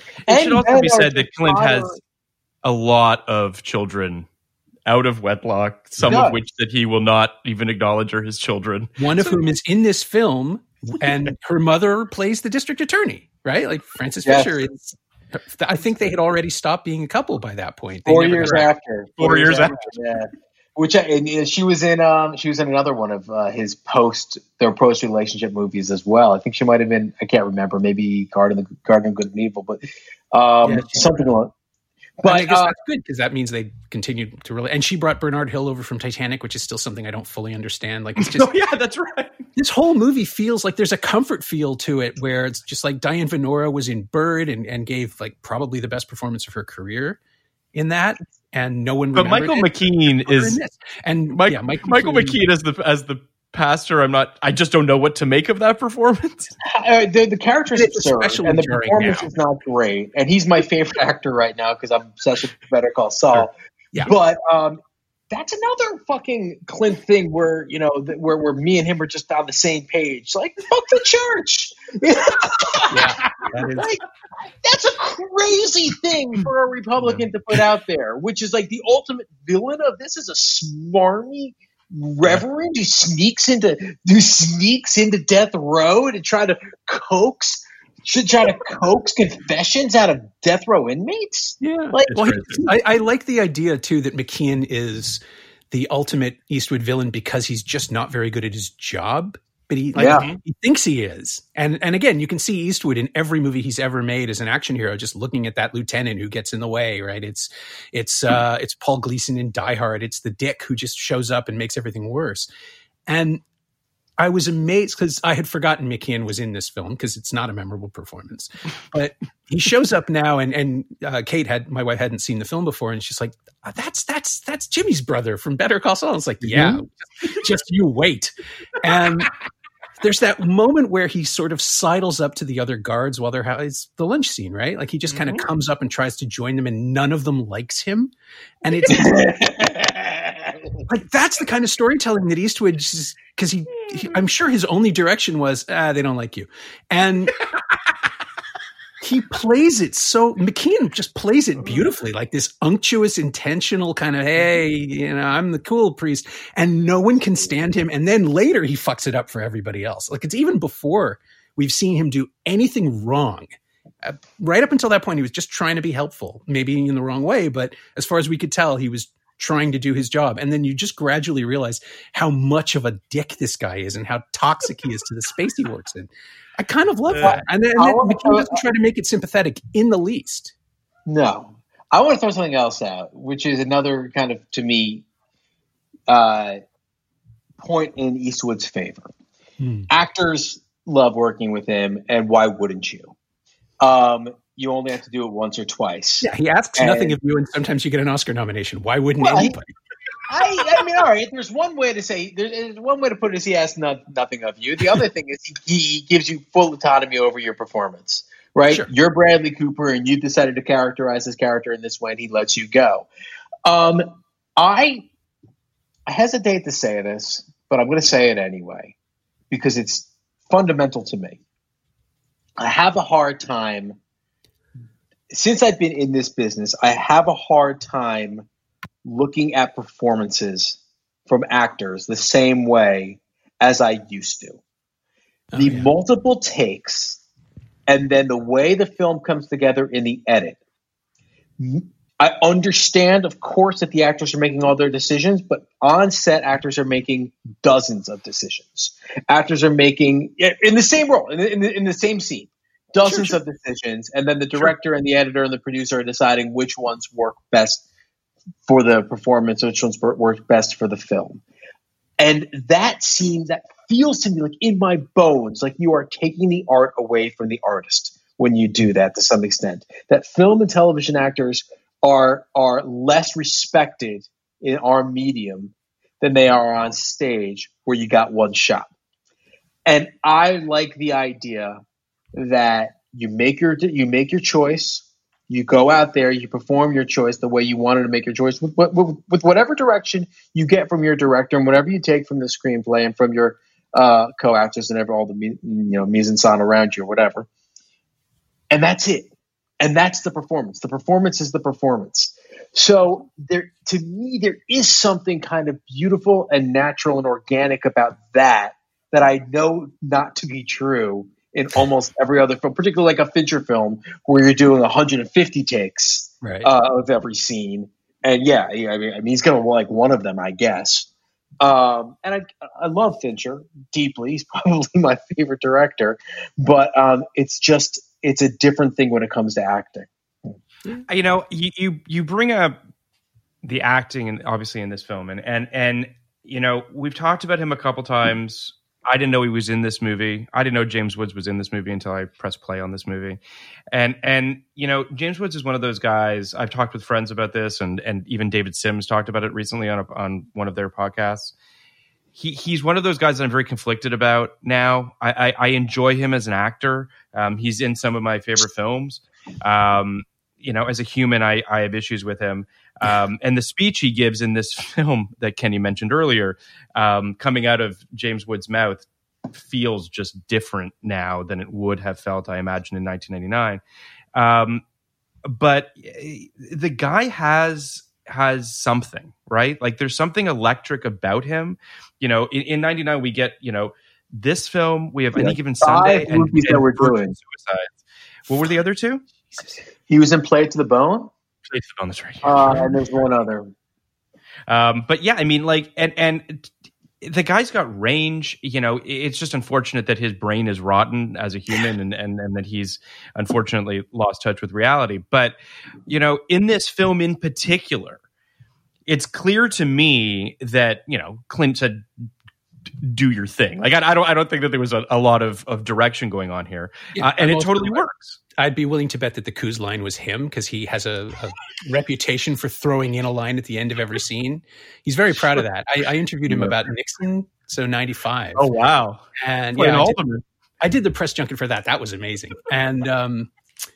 It should also then be our said that Clint entire- has a lot of children out of wedlock, some Yeah. of which that he will not even acknowledge are his children. One of whom is in this film, and her mother plays the district attorney, right? Like Frances Yes. Fisher is. I think they had already stopped being a couple by that point. They Four never years got- after. Four years Yeah. Which I- and, and she was in. Um, she was in another one of uh, his post their post relationship movies as well. I think she might have been. I can't remember. Maybe Garden of the Garden of Good and Evil, but um, Yeah, she- something along. But I But guess uh, that's good because that means they continued to really. And she brought Bernard Hill over from Titanic, which is still something I don't fully understand. Like it's just Oh yeah, that's right. this whole movie feels like there's a comfort feel to it, where it's just like Diane Venora was in Bird and, and gave like probably the best performance of her career in that, and no one. But remembered Michael it. McKean Her in is this. and Mike, yeah, Mike Michael McKean as the as the pastor. I'm not. I just don't know what to make of that performance. uh, the the character is It's absurd, especially and the jarring performance now. is not great. And he's my favorite actor right now because I'm obsessed with Better Call Saul. Yeah. But um, that's another fucking Clint thing where you know that where where me and him are just on the same page. Like fuck the church. Yeah, that is- Like, that's a crazy thing for a Republican to put out there, which is like the ultimate villain of this is a smarmy reverend who sneaks into who sneaks into death row to try to coax should try to coax confessions out of death row inmates. Yeah. Like, Well, he- I, I like the idea too that McKean is the ultimate Eastwood villain because he's just not very good at his job. But he, like, Yeah. he thinks he is. And and again, you can see Eastwood in every movie he's ever made as an action hero, just looking at that lieutenant who gets in the way, right? It's it's uh, it's Paul Gleason in Die Hard. It's the dick who just shows up and makes everything worse. And I was amazed because I had forgotten McKean was in this film because it's not a memorable performance. But he shows up now, and and uh, Kate had my wife hadn't seen the film before, and she's like, "That's that's that's Jimmy's brother from Better Call Saul." It's like, yeah, just, just you wait. And there's that moment where he sort of sidles up to the other guards while they're having it's the lunch scene, right? Like he just kind of comes up and tries to join them, and none of them likes him. And it's like that's the kind of storytelling that Eastwood, because he, he, I'm sure his only direction was, ah, they don't like you, and he plays it so McKean just plays it beautifully, like this unctuous, intentional kind of, hey, you know, I'm the cool priest, and no one can stand him. And then later he fucks it up for everybody else. Like it's even before we've seen him do anything wrong. Uh, right up until that point, he was just trying to be helpful, maybe in the wrong way, but as far as we could tell, he was trying to do his job. And then you just gradually realize how much of a dick this guy is and how toxic he is to the space he works in. I kind of love that. And then, and then McKean doesn't try to make it sympathetic in the least. No. I want to throw something else out, which is another kind of, to me, uh, point in Eastwood's favor. Hmm. Actors love working with him, and why wouldn't you? Um, you only have to do it once or twice. Yeah, he asks And- nothing of you, and sometimes you get an Oscar nomination. Why wouldn't Well, anybody? I, I mean, all right. There's one way to say. There's one way to put it is he asks not, nothing of you. The other thing is he, he gives you full autonomy over your performance. Right? Sure. You're Bradley Cooper, and you decided to characterize his character in this way, and he lets you go. Um, I I hesitate to say this, but I'm going to say it anyway because it's fundamental to me. I have a hard time since I've been in this business. I have a hard time looking at performances from actors the same way as I used to. Oh, the yeah. multiple takes and then the way the film comes together in the edit. I understand, of course, that the actors are making all their decisions, but on set, actors are making dozens of decisions. Actors are making, in the same role, in the, in the, in the same scene, dozens Sure, sure. of decisions, and then the director and the editor and the producer are deciding which ones work best for the performance, which ones work best for the film. And that seems, that feels to me like in my bones, like you are taking the art away from the artist when you do that to some extent. That film and television actors are are less respected in our medium than they are on stage where you got one shot. And I like the idea that you make your you make your choice, you go out there, you perform your choice the way you wanted to make your choice with, with, with whatever direction you get from your director and whatever you take from the screenplay and from your uh, co-actors and ever all the you know mise en scène around you or whatever. And that's it. And that's the performance. The performance is the performance. So there, to me, there is something kind of beautiful and natural and organic about that that I know not to be true in almost every other film, particularly like a Fincher film where you're doing one hundred fifty takes right. uh, of every scene. And yeah, I mean, I mean he's going to like one of them, I guess. Um, and I, I love Fincher deeply. He's probably my favorite director, but um, it's just, it's a different thing when it comes to acting. You know, you, you, you bring up the acting and obviously in this film and, and, and, you know, we've talked about him a couple times. I didn't know he was in this movie. I didn't know James Woods was in this movie until I pressed play on this movie. And, and, you know, James Woods is one of those guys. I've talked with friends about this, and, and even David Sims talked about it recently on, a, on one of their podcasts. He, he's one of those guys that I'm very conflicted about now. I, I, I enjoy him as an actor. Um, he's in some of my favorite films. Um, you know, as a human, I, I have issues with him. Um, and the speech he gives in this film that Kenny mentioned earlier, um, coming out of James Woods' mouth, feels just different now than it would have felt, I imagine, in nineteen ninety-nine. Um, but the guy has has something, right? Like there's something electric about him. You know, in, in ninety-nine, we get, you know, this film, we have, yeah, I think, even Sunday and, and that we're doing. Suicides. What were the other two? He was in Play to the Bone. Play to the Bone, that's right. Uh, and there's one other. Um, but yeah, I mean, like, and and the guy's got range. You know, it's just unfortunate that his brain is rotten as a human, and and and that he's unfortunately lost touch with reality. But you know, in this film in particular, it's clear to me that, you know, Clint said, do your thing. Like, I, I don't, I don't think that there was a, a lot of, of direction going on here, yeah, uh, and it totally works. I'd be willing to bet that the Coos line was him because he has a, a reputation for throwing in a line at the end of every scene. He's very proud of that. I, I interviewed him about Nixon, so ninety-five. Oh wow! And yeah, I did, I did the press junket for that. That was amazing. And um,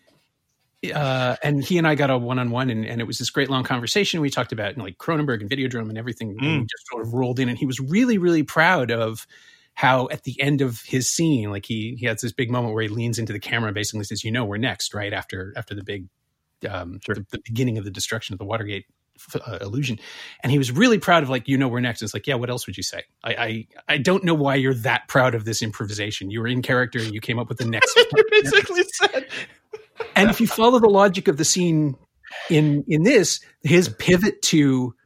uh, and he and I got a one-on-one, and, and it was this great long conversation. We talked about, you know, like Cronenberg and Videodrome and everything. Mm. And we just sort of rolled in, and he was really, really proud of how at the end of his scene, like he he has this big moment where he leans into the camera and basically says, "You know, we're next," right after after the big, um, sure. the, the beginning of the destruction of the Watergate uh, illusion, and he was really proud of like, "You know, we're next." And it's like, yeah, what else would you say? I, I I don't know why you're that proud of this improvisation. You were in character and you came up with the next. You basically said. And if you follow the logic of the scene in in this, his pivot to,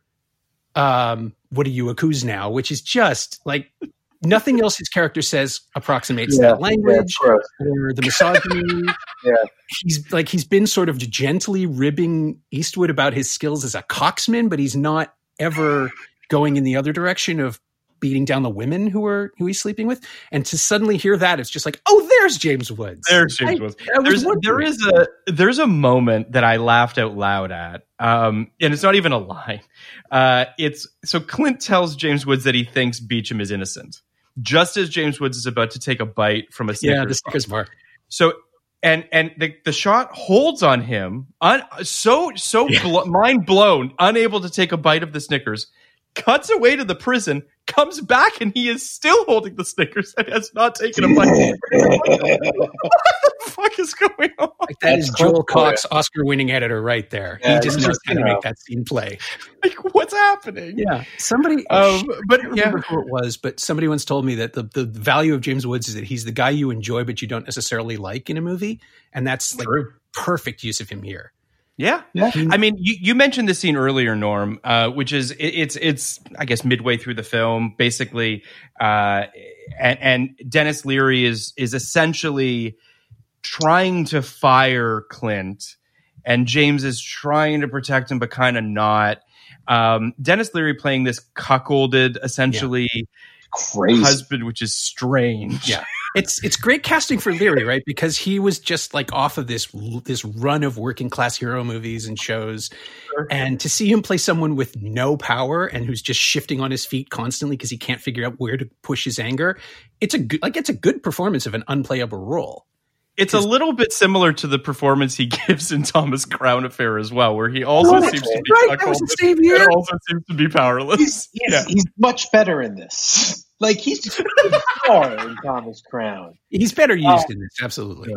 um, what are you, a Coos now, which is just like. Nothing else his character says approximates yeah, that language yeah, or the misogyny. yeah. He's like, he's been sort of gently ribbing Eastwood about his skills as a coxman, but he's not ever going in the other direction of beating down the women who are who he's sleeping with. And to suddenly hear that, it's just like, oh, there's James Woods. There's James I, Woods. I there's, there is a there's a moment that I laughed out loud at, um, and it's not even a line. Uh, it's so Clint tells James Woods that he thinks Beecham is innocent, just as James Woods is about to take a bite from a Snickers yeah, the Snickers bar. bar. So. And and the, the shot holds on him, un, so so yeah. bl- mind blown, unable to take a bite of the Snickers. Cuts away to the prison, comes back, and he is still holding the Snickers and has not taken a bite. What the fuck is going on? Like that is Joel Cox, Oscar-winning editor, right there. Yeah, he just knows how to make that scene play. Like, what's happening? Yeah, somebody. Um, but I don't remember yeah. who it was, but somebody once told me that the the value of James Woods is that he's the guy you enjoy, but you don't necessarily like in a movie, and that's like True. perfect use of him here. Yeah. yeah. I mean, you, you mentioned this scene earlier, Norm, uh, which is, it, it's, it's, I guess, midway through the film, basically, uh, and, and Dennis Leary is, is essentially trying to fire Clint, and James is trying to protect him, but kind of not. Um, Dennis Leary playing this cuckolded, essentially, yeah. Crazy husband, which is strange. Yeah. It's it's great casting for Leary, right? Because he was just like off of this this run of working class hero movies and shows, sure. and to see him play someone with no power and who's just shifting on his feet constantly because he can't figure out where to push his anger, it's a good, like it's a good performance of an unplayable role. It's a little bit similar to the performance he gives in Thomas Crown Affair as well, where he also oh, seems to be right. that was the same year. And also seems to be powerless. He's, he's, yeah. he's much better in this. Like he's far in Thomas Crown. He's better used uh, in this, absolutely.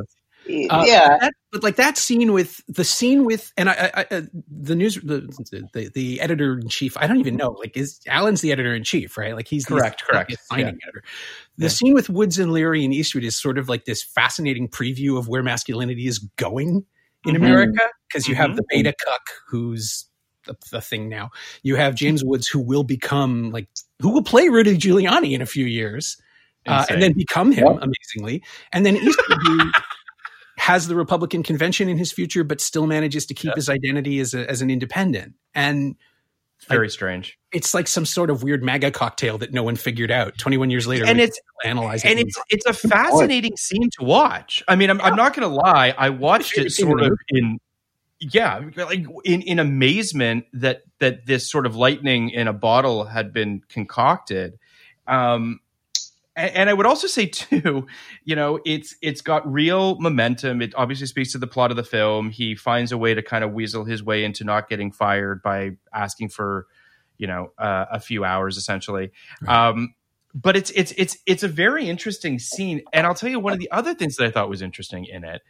Uh, yeah, that, but like that scene with the scene with and I, I, I the news the the, the editor in chief. I don't even know. Like, is Alan's the editor in chief, right? Like he's correct, the, correct, like, signing yeah. editor. The yeah. scene with Woods and Leary and Eastwood is sort of like this fascinating preview of where masculinity is going in mm-hmm. America, because you mm-hmm. have the beta cuck who's the, the thing now. You have James Woods, who will become like who will play Rudy Giuliani in a few years, uh, and then become him yep. amazingly, and then Eastwood who has the Republican convention in his future, but still manages to keep yep. his identity as a, as an independent. And very like, strange. It's like some sort of weird MAGA cocktail that no one figured out. twenty-one years later, and it's analyzing. And it's it's a fascinating scene to watch. I mean, I'm, yeah. I'm not going to lie. I watched it sort of in, yeah, like in, in amazement that that this sort of lightning in a bottle had been concocted. Um, And I would also say too, you know, it's it's got real momentum. It obviously speaks to the plot of the film. He finds a way to kind of weasel his way into not getting fired by asking for, you know, uh, a few hours essentially. Right. Um, but it's it's it's it's a very interesting scene. And I'll tell you, one of the other things that I thought was interesting in it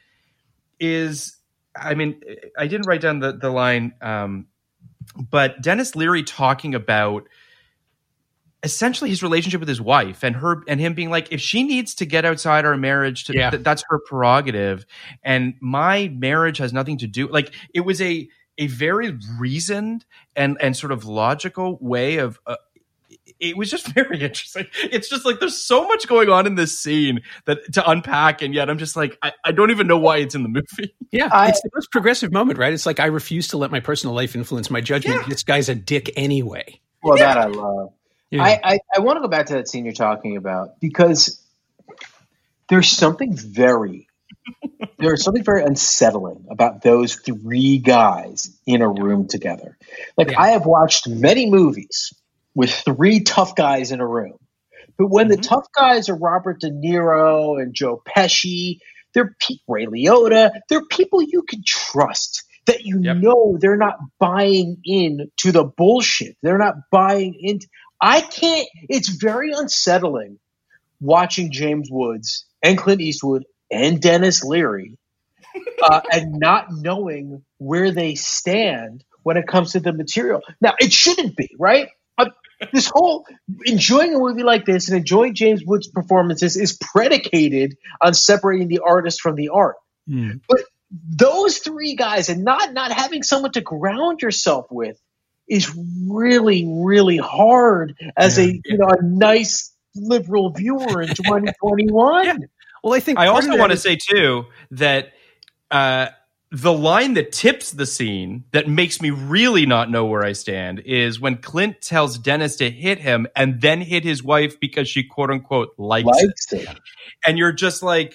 is, I mean, I didn't write down the the line, um, but Denis Leary talking about essentially his relationship with his wife and her and him being like, if she needs to get outside our marriage, to, yeah. th- that's her prerogative. And my marriage has nothing to do. Like, it was a, a very reasoned and, and sort of logical way of, uh, it was just very interesting. It's just like, there's so much going on in this scene that to unpack. And yet I'm just like, I, I don't even know why it's in the movie. Yeah. I, it's the most progressive moment, right? It's like, I refuse to let my personal life influence my judgment. Yeah. This guy's a dick anyway. Well, yeah. that I love. Yeah. I, I, I want to go back to that scene you're talking about, because there's something very, there's something very unsettling about those three guys in a room together. Like, yeah. I have watched many movies with three tough guys in a room, but when mm-hmm. the tough guys are Robert De Niro and Joe Pesci, they're P- Ray Liotta, they're people you can trust. That you yep. know they're not buying in to the bullshit. They're not buying into. I can't. It's very unsettling watching James Woods and Clint Eastwood and Denis Leary uh, and not knowing where they stand when it comes to the material. Now, it shouldn't be, right? Uh, this whole enjoying a movie like this and enjoying James Woods' performances is predicated on separating the artist from the art. Mm. But those three guys and not not having someone to ground yourself with is really, really hard as yeah, a you know a nice liberal viewer in twenty twenty-one. Yeah. Well, I think I also want to is- say too that uh, the line that tips the scene that makes me really not know where I stand is when Clint tells Dennis to hit him and then hit his wife because she quote unquote likes, likes it. it, and you're just like,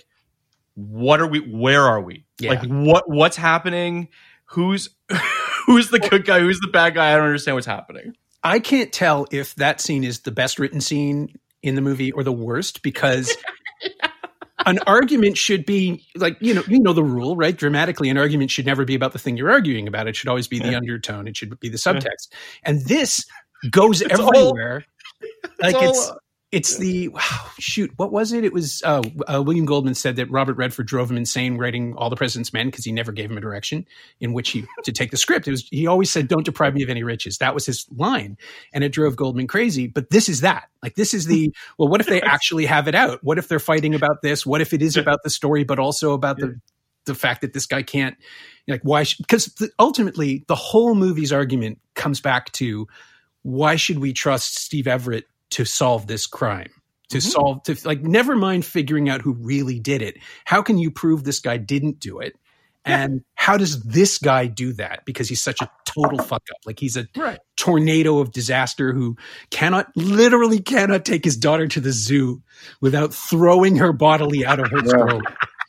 what are we? Where are we? Yeah. Like what? What's happening? Who's who's the good guy? Who's the bad guy? I don't understand what's happening. I can't tell if that scene is the best written scene in the movie or the worst, because yeah. an argument should be like, you know, you know the rule, right? Dramatically, an argument should never be about the thing you're arguing about. It should always be the yeah. undertone. It should be the subtext. Yeah. And this goes it's everywhere. All, like it's. it's All, It's yeah. the wow, shoot. What was it? It was uh, uh, William Goldman said that Robert Redford drove him insane writing All the President's Men because he never gave him a direction in which he to take the script. It was he always said, "Don't deprive me of any riches." That was his line, and it drove Goldman crazy. But this is that. Like this is the well. What if they actually have it out? What if they're fighting about this? What if it is about the story, but also about the the fact that this guy can't like why? Because th- ultimately, the whole movie's argument comes back to why should we trust Steve Everett to solve this crime, to mm-hmm. solve, to like, never mind figuring out who really did it. How can you prove this guy didn't do it? Yeah. And how does this guy do that? Because he's such a total fuck up. Like he's a right. tornado of disaster who cannot, literally cannot take his daughter to the zoo without throwing her bodily out of her yeah. throat.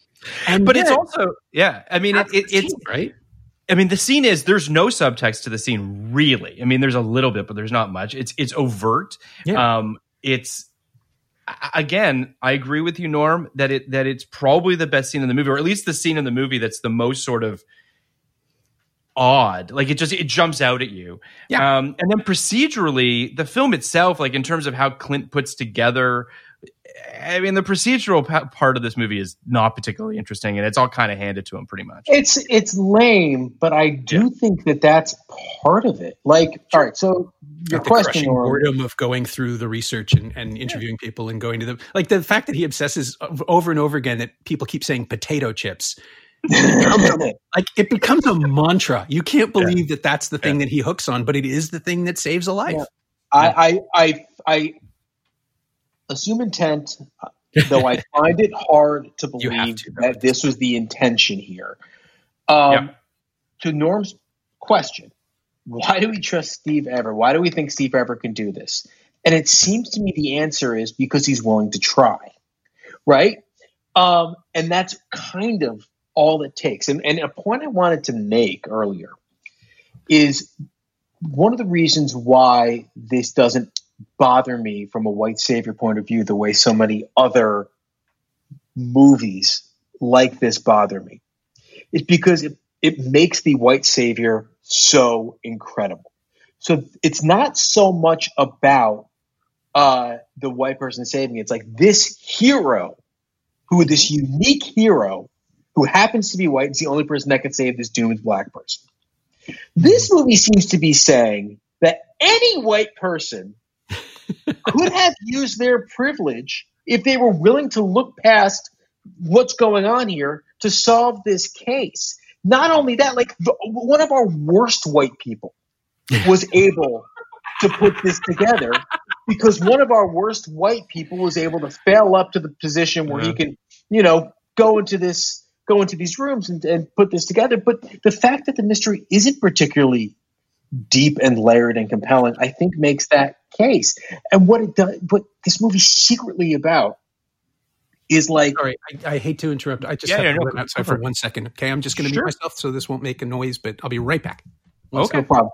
And but then, it's also, yeah, I mean, it, it, it's scene, right. I mean, the scene is, there's no subtext to the scene, really. I mean, there's a little bit, but there's not much. It's it's overt. Yeah. Um, it's, again, I agree with you, Norm, that it that it's probably the best scene in the movie, or at least the scene in the movie that's the most sort of odd. Like, it just, it jumps out at you. Yeah. Um, and then procedurally, the film itself, like in terms of how Clint puts together I mean, the procedural pa- part of this movie is not particularly interesting, and it's all kind of handed to him pretty much. It's it's lame, but I do yeah. think that that's part of it. Like, all right, so your like the question, crushing boredom of going through the research and, and interviewing yeah. people and going to the like the fact that he obsesses over and over again that people keep saying potato chips. It like it becomes a mantra. You can't believe yeah. that that's the thing yeah. that he hooks on, but it is the thing that saves a life. Yeah. I, I I I assume intent, though I find it hard to believe to, that this was the intention here. Um, yeah. To Norm's question, why do we trust Steve Everett? Why do we think Steve Everett can do this? And it seems to me the answer is because he's willing to try, right? Um, and that's kind of all it takes. And, and a point I wanted to make earlier is one of the reasons why this doesn't bother me from a white savior point of view the way so many other movies like this bother me is because it, it makes the white savior so incredible. So it's not so much about uh, the white person saving it. It's like this hero, who this unique hero who happens to be white, is the only person that can save this doomed black person. This movie seems to be saying that any white person could have used their privilege if they were willing to look past what's going on here to solve this case. Not only that, like the, one of our worst white people was able to put this together because one of our worst white people was able to fail up to the position where yeah. he can, you know, go into this, go into these rooms and, and put this together. But the fact that the mystery isn't particularly deep and layered and compelling, I think makes that case. And what it does, what this movie's secretly about is like. Sorry, I, I hate to interrupt. I just yeah, have yeah, to no, run outside for one second. Okay, I'm just going to sure. mute myself so this won't make a noise, but I'll be right back. Okay, no problem.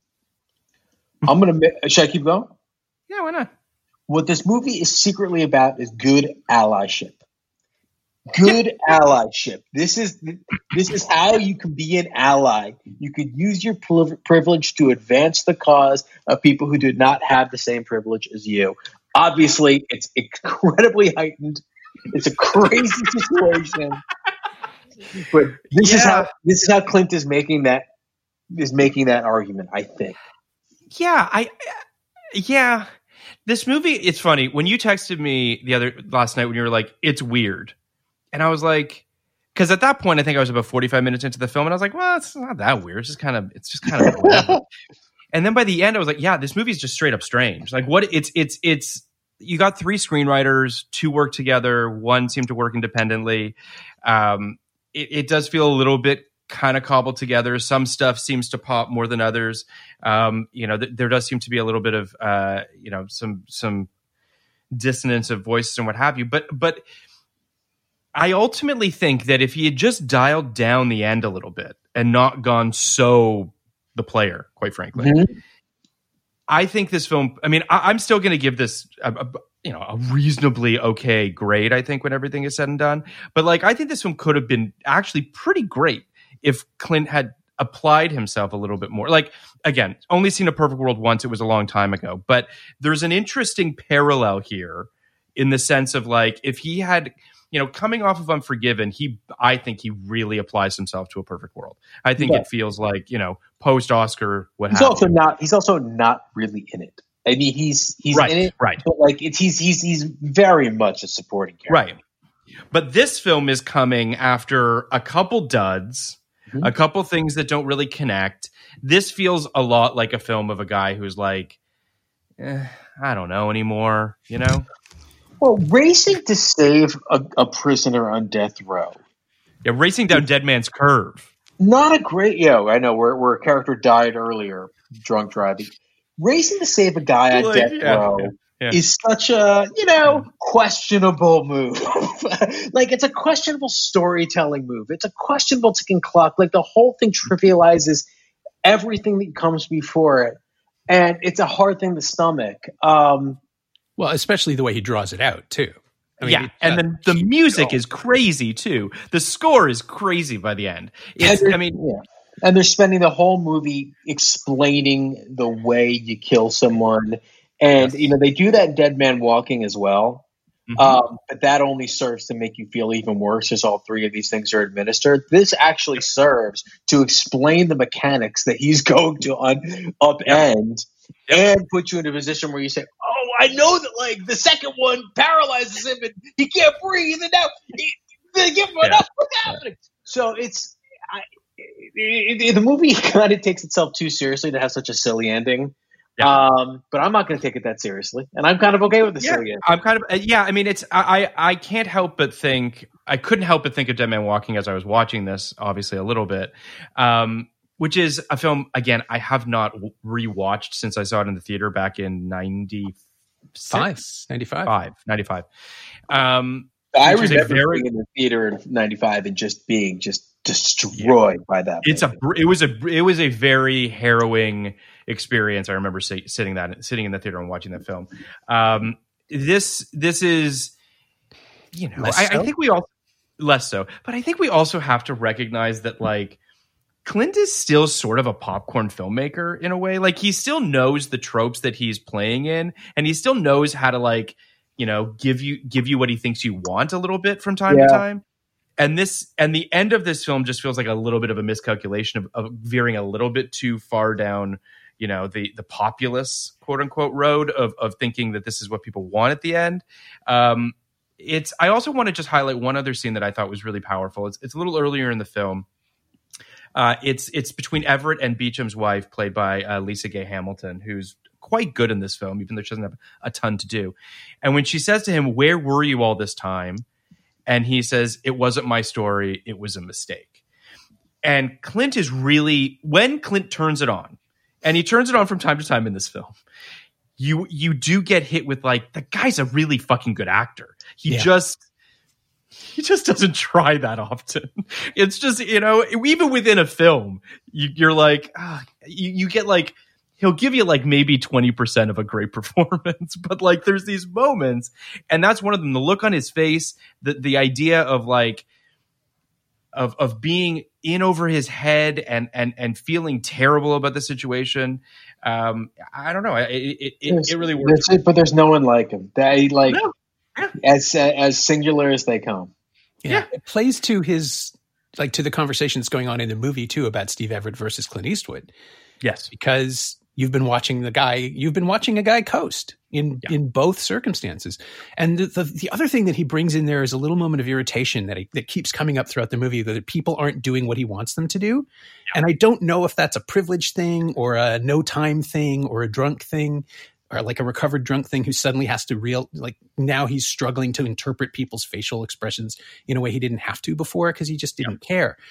I'm gonna. Should I keep going? Yeah, why not? What this movie is secretly about is good allyship. Good allyship. This is this is how you can be an ally. You could use your privilege to advance the cause of people who do not have the same privilege as you. Obviously, it's incredibly heightened. It's a crazy situation. But this yeah. is how this is how Clint is making that is making that argument, I think. Yeah, I yeah. This movie, it's funny. When you texted me the other last night when you were like, it's weird. And I was like, because at that point, I think I was about forty-five minutes into the film, and I was like, well, it's not that weird. It's just kind of, it's just kind of whatever. And then by the end, I was like, yeah, this movie is just straight up strange. Like, what? It's, it's, it's. You got three screenwriters, two work together, one seemed to work independently. Um, it, it does feel a little bit kind of cobbled together. Some stuff seems to pop more than others. Um, you know, th- there does seem to be a little bit of, uh, you know, some some dissonance of voices and what have you. But, but. I ultimately think that if he had just dialed down the end a little bit and not gone so the player, quite frankly, mm-hmm. I think this film, I mean, I, I'm still going to give this, a, a, you know, a reasonably okay grade, I think, when everything is said and done. But like, I think this film could have been actually pretty great if Clint had applied himself a little bit more. Like, again, only seen A Perfect World once. It was a long time ago. But there's an interesting parallel here in the sense of like, if he had... You know, coming off of Unforgiven, he, I think he really applies himself to A Perfect World. I think yeah. it feels like, you know, post Oscar, what he's happened. also not. He's also not really in it. I mean, he's he's right, in it, right? But like, it's he's he's he's very much a supporting character, right? But this film is coming after a couple duds, mm-hmm. a couple things that don't really connect. This feels a lot like a film of a guy who's like, eh, I don't know anymore, you know. Well, racing to save a, a prisoner on death row. Yeah, racing down Dead Man's Curve. Not a great, yeah, I know, where, where a character died earlier, drunk driving. Racing to save a guy on like, death yeah, row yeah, yeah. is such a, you know, questionable move. Like, it's a questionable storytelling move. It's a questionable ticking clock. Like, the whole thing trivializes everything that comes before it. And it's a hard thing to stomach. Um, Well, especially the way he draws it out, too. I mean, yeah, it, and uh, then the music is crazy, too. The score is crazy by the end. It's, I mean... Yeah. And they're spending the whole movie explaining the way you kill someone. And, you know, they do that in Dead Man Walking as well. Mm-hmm. Um, but that only serves to make you feel even worse as all three of these things are administered. This actually serves to explain the mechanics that he's going to un- upend yep. Yep. and put you in a position where you say, oh, I know that like the second one paralyzes him and he can't breathe and now he, they give him yeah. enough. What's happening? So it's I, it, it, the movie kind of takes itself too seriously to have such a silly ending. Yeah. Um, but I'm not going to take it that seriously, and I'm kind of okay with the yeah, silly ending. I'm kind of uh, yeah. I mean, it's I I can't help but think I couldn't help but think of Dead Man Walking as I was watching this, obviously a little bit, um, which is a film again I have not rewatched since I saw it in the theater back in ninety-five, ninety-five, five, ninety-five. Um, I remember very, being in the theater in ninety-five and just being just destroyed yeah. by that. It's movie. a it was a it was a very harrowing experience. I remember sit, sitting that sitting in the theater and watching that film. Um, this this is you know I, so? I think we all less so, but I think we also have to recognize that like Clint is still sort of a popcorn filmmaker in a way. Like he still knows the tropes that he's playing in, and he still knows how to like you know give you give you what he thinks you want a little bit from time yeah. to time. And this and the end of this film just feels like a little bit of a miscalculation of, of veering a little bit too far down, you know, the the populist quote unquote road of of thinking that this is what people want at the end. Um, it's. I also want to just highlight one other scene that I thought was really powerful. It's it's a little earlier in the film. Uh, it's it's between Everett and Beecham's wife, played by uh, Lisa Gay Hamilton, who's quite good in this film, even though she doesn't have a ton to do. And when she says to him, "Where were you all this time?" And he says, "It wasn't my story. It was a mistake." And Clint is really, when Clint turns it on, and he turns it on from time to time in this film, you you do get hit with like, the guy's a really fucking good actor. He yeah. just he just doesn't try that often. It's just, you know, even within a film, you, you're like, ah, you, you get like, he'll give you like maybe twenty percent of a great performance, but like there's these moments, and that's one of them. The look on his face, the the idea of like of of being in over his head and and and feeling terrible about the situation. Um, I don't know. It it, it, it really works. There's, but there's no one like him. They like no. yeah. as uh, as singular as they come. Yeah. yeah, it plays to his like to the conversation that's going on in the movie too about Steve Everett versus Clint Eastwood. Yes, because you've been watching the guy, you've been watching a guy coast in, yeah. in both circumstances. And the, the the other thing that he brings in there is a little moment of irritation that he, that keeps coming up throughout the movie, that people aren't doing what he wants them to do. Yeah. And I don't know if that's a privilege thing or a no time thing or a drunk thing or like a recovered drunk thing who suddenly has to real, like now he's struggling to interpret people's facial expressions in a way he didn't have to before because he just didn't yeah. care.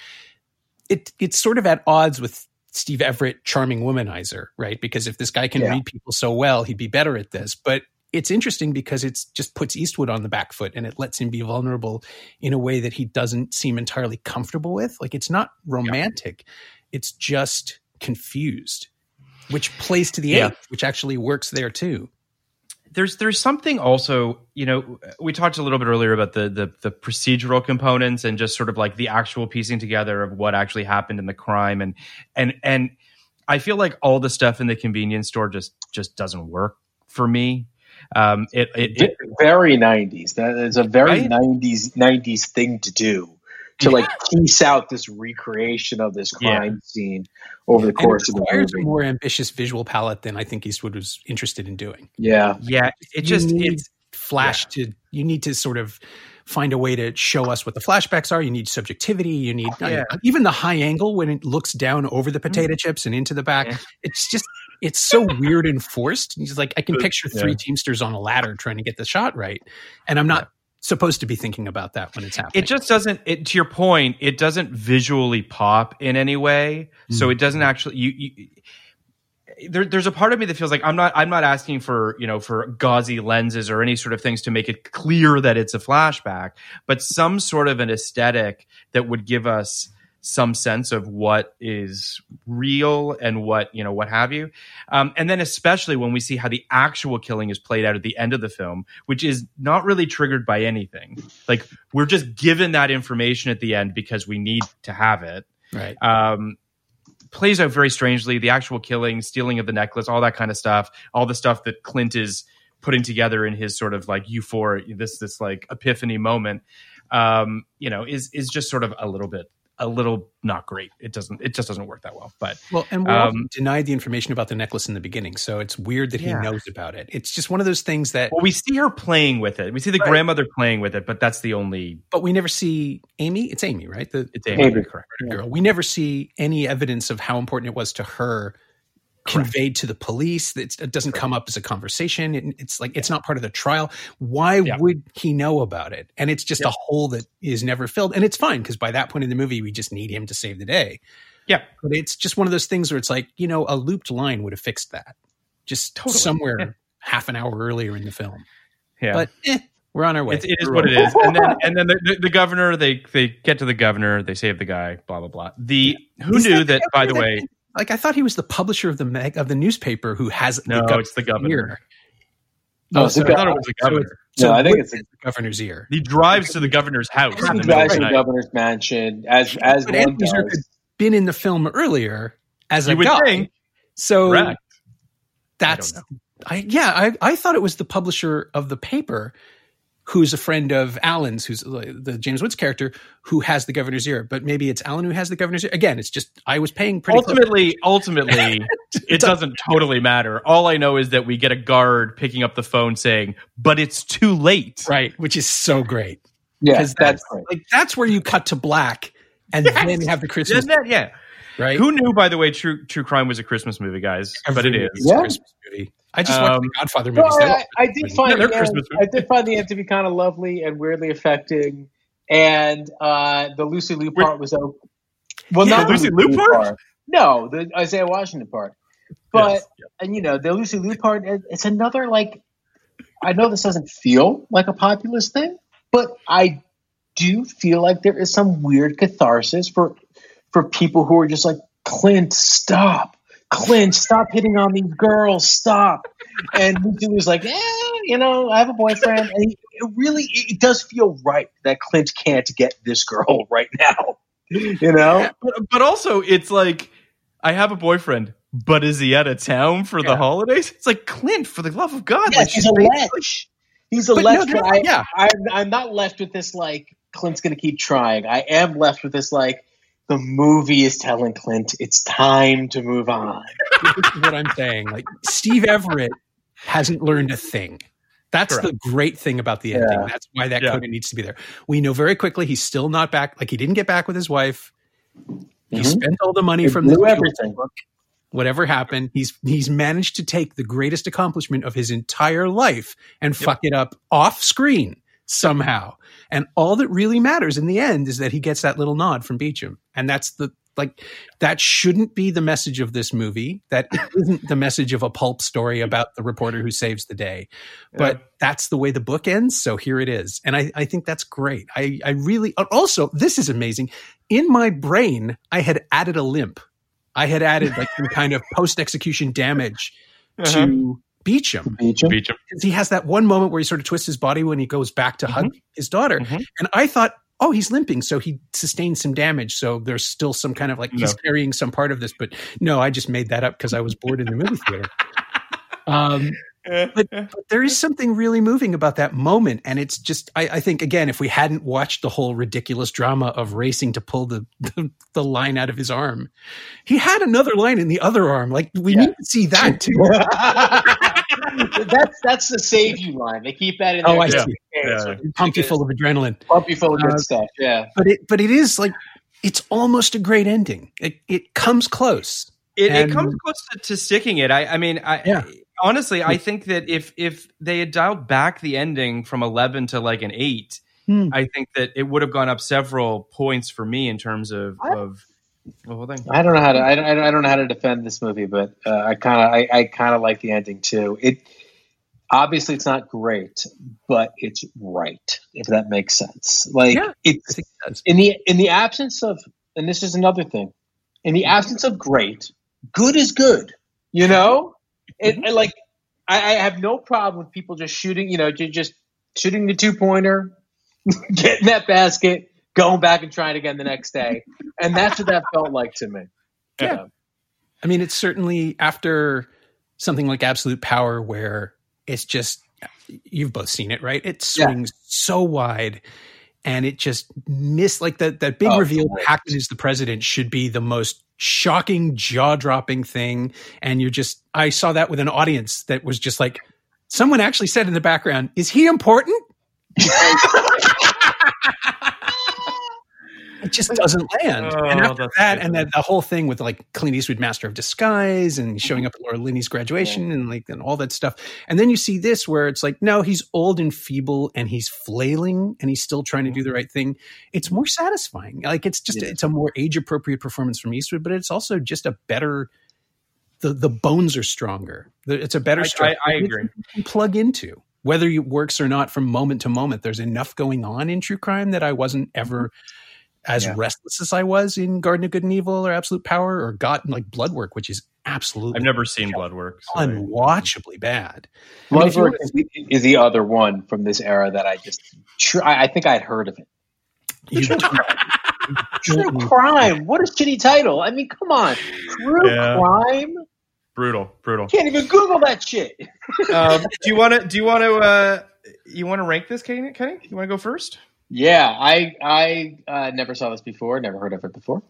It It's sort of at odds with Steve Everett, charming womanizer, right? Because if this guy can yeah. read people so well, he'd be better at this. But it's interesting because it's just puts Eastwood on the back foot and it lets him be vulnerable in a way that he doesn't seem entirely comfortable with. Like it's not romantic. Yeah. It's just confused, which plays to the yeah. age, which actually works there too. There's there's something also, you know, we talked a little bit earlier about the, the the procedural components and just sort of like the actual piecing together of what actually happened in the crime, and and and I feel like all the stuff in the convenience store just just doesn't work for me. Um, it, it, it very nineties. That is a very right? nineties nineties thing to do. To like piece out this recreation of this crime yeah. scene over the course of the movie. It requires a more ambitious visual palette than I think Eastwood was interested in doing. Yeah, yeah. It just it's flash yeah. to you need to sort of find a way to show us what the flashbacks are. You need subjectivity. You need yeah. uh, even the high angle when it looks down over the potato mm. chips and into the back. Yeah. It's just it's so weird and forced. He's like I can picture three yeah. Teamsters on a ladder trying to get the shot right, and I'm not. Yeah. supposed to be thinking about that when it's happening. It just doesn't, it, to your point, it doesn't visually pop in any way. Mm. So it doesn't actually, you, you there, there's a part of me that feels like I'm not, I'm not asking for, you know, for gauzy lenses or any sort of things to make it clear that it's a flashback, but some sort of an aesthetic that would give us some sense of what is real and what, you know, what have you. Um, and then especially when we see how the actual killing is played out at the end of the film, which is not really triggered by anything. Like we're just given that information at the end because we need to have it. Right. Um, plays out very strangely. The actual killing, stealing of the necklace, all that kind of stuff, all the stuff that Clint is putting together in his sort of like euphoric, this this like epiphany moment, um, you know, is is just sort of a little bit, a little not great. It doesn't, it just doesn't work that well. But well, and we're um, denied the information about the necklace in the beginning, so it's weird that he Yeah. knows about it. It's just one of those things that, well, we see her playing with it. We see the Right. grandmother playing with it, but that's the only. but we never see Amy. It's Amy, right? The It's Amy, Amy. correct? girl. We never see any evidence of how important it was to her conveyed to the police. It's, it doesn't come up as a conversation. It, it's like it's not part of the trial. Why Yeah. would he know about it? And it's just Yeah. a hole that is never filled. And it's fine because by that point in the movie, we just need him to save the day. Yeah. But it's just one of those things where it's like, you know, a looped line would have fixed that just Totally. somewhere Yeah. half an hour earlier in the film. Yeah. But eh, we're on our way. It's, it is what it is. And then and then the, the, the governor, they they get to the governor, they save the guy, blah blah blah. The who Is knew that that, the by the governor way, that- like I thought he was the publisher of the mag, of the newspaper who has no, the it's the governor. ear. No, Oh, it's so the I thought it was the so governor. it's- so No, I think Wood it's a- is the governor's ear. He drives to the governor's house. in He the middle drives of to the the night. governor's mansion as as But one Anthony Zerk had does. been in the film earlier as a You would guy. think. So Correct. that's I I, yeah, I, I thought it was the publisher of the paper who's a friend of Alan's, who's the the James Woods character, who has the governor's ear. But maybe it's Alan who has the governor's ear. Again, it's just I was paying pretty close. Ultimately, ultimately, it doesn't totally matter. All I know is that we get a guard picking up the phone saying, "But it's too late." Right, which is so great. Yeah, Because that's that's great. like that's where you cut to black and then have the Christmas, Isn't that, yeah. right? Who knew, by the way, True True Crime was a Christmas movie, guys? but it Every is. movie's a Yeah. Christmas movie. I just watched Um, the Godfather No, movies. They're I, all I did find Yeah, they're the Christmas end, I did find the end to be kind of lovely and weirdly affecting, and uh, the Lucy Liu Wait. part was okay. Well, Yeah, not the Lucy Liu part? No, the Isaiah Washington part. But Yes. and you know the Lucy Liu part, it- it's another like. I know this doesn't feel like a populist thing, but I do feel like there is some weird catharsis for for people who are just like, Clint, stop. Clint, stop hitting on these girls. Stop. And Lucy was like, eh, you know, I have a boyfriend. And he, it really, it does feel right that Clint can't get this girl right now. You know? But, but also, it's like, I have a boyfriend, but is he out of town for the Yeah. holidays? It's like, Clint, for the love of God. Yes, like, he's she's a basically- lech. He's a But lech. no, but no, I, yeah. I'm, I'm not left with this, like, Clint's going to keep trying. I am left with this, like, the movie is telling Clint it's time to move on. This is what I'm saying. Like Steve Everett hasn't learned a thing. That's Correct. the great thing about the ending. Yeah. That's why that Yeah. coda needs to be there. We know very quickly he's still not back. Like he didn't get back with his wife. He Mhm. spent all the money He from the blew everything. book. Whatever happened, he's he's managed to take the greatest accomplishment of his entire life and fuck it up off screen somehow. And all that really matters in the end is that he gets that little nod from Beecham. And that's the like that shouldn't be the message of this movie. That isn't the message of a pulp story about the reporter who saves the day. But Yeah. that's the way the book ends. So here it is. And I, I think that's great. I, I really also this is amazing. In my brain, I had added a limp. I had added like some kind of post-execution damage Uh-huh. to Beecham. Beecham. Beecham. Because he has that one moment where he sort of twists his body when he goes back to hug his daughter. Mhm. And I thought, oh, he's limping. So he sustained some damage. So there's still some kind of like he's No. carrying some part of this. But no, I just made that up because I was bored in the movie theater. Um, but, but there is something really moving about that moment. And it's just, I, I think, again, if we hadn't watched the whole ridiculous drama of racing to pull the, the, the line out of his arm, he had another line in the other arm. Like, we Yeah. need to see that too. that's that's the save you line. They keep that in there. Oh, I just see. in case. Yeah. Pump you full of adrenaline. Pump you full of good Uh, stuff. Yeah. But it, but it is like, it's almost a great ending. It, it comes close. It, And- it comes close to, to sticking it. I, I mean, I, Yeah. honestly, I think that if if they had dialed back the ending from eleven to like an eight, Hmm. I think that it would have gone up several points for me in terms of of the whole thing. I don't know how to. I don't, I don't know how to defend this movie, but uh, I kind of. I, I kind of like the ending too. It obviously it's not great, but it's right. If that makes sense. Like Yeah, I it's think it does. in the in the absence of, and this is another thing. In the absence of great, good is good. You know, it, and like I, I have no problem with people just shooting. You know, ju- just shooting the two pointer, getting that basket, going back and trying again the next day, and that's what that felt like to me. Yeah. Uh, I mean, it's certainly after something like Absolute Power where it's just, You've both seen it, right? It swings yeah. so wide, and it just missed like that. That big oh, reveal that Hackman is the president should be the most shocking, jaw-dropping thing. And you're just, I saw that with an audience that was just like, someone actually said in the background, "Is he important?" It just doesn't land. Oh, and after that, good. and then the whole thing with like Clint Eastwood, Master of Disguise, and showing up at Laura Linney's graduation, and like and all that stuff. And then you see this where it's like, no, he's old and feeble, and he's flailing, and he's still trying to do the right thing. It's more satisfying. Like it's just, yeah. it's a more age appropriate performance from Eastwood, but it's also just a better. The the bones are stronger. It's a better. I, I, I agree. You can plug into whether it works or not from moment to moment. There's enough going on in true crime that I wasn't ever. As yeah. restless as I was in Garden of Good and Evil or Absolute Power or got like Bloodwork, which is absolutely I've never seen Bloodwork. So unwatchably bad. Bloodwork I mean, is, is the other one from this era that I just tr- I, I think I'd heard of it. You True Crime. What a shitty title. I mean, come on. True yeah. Crime. Brutal, brutal. Can't even Google that shit. um, do you want to? Do you want to? Uh, you want to rank this, Kenny? Kenny, you want to go first? Yeah, I I uh, never saw this before, never heard of it before.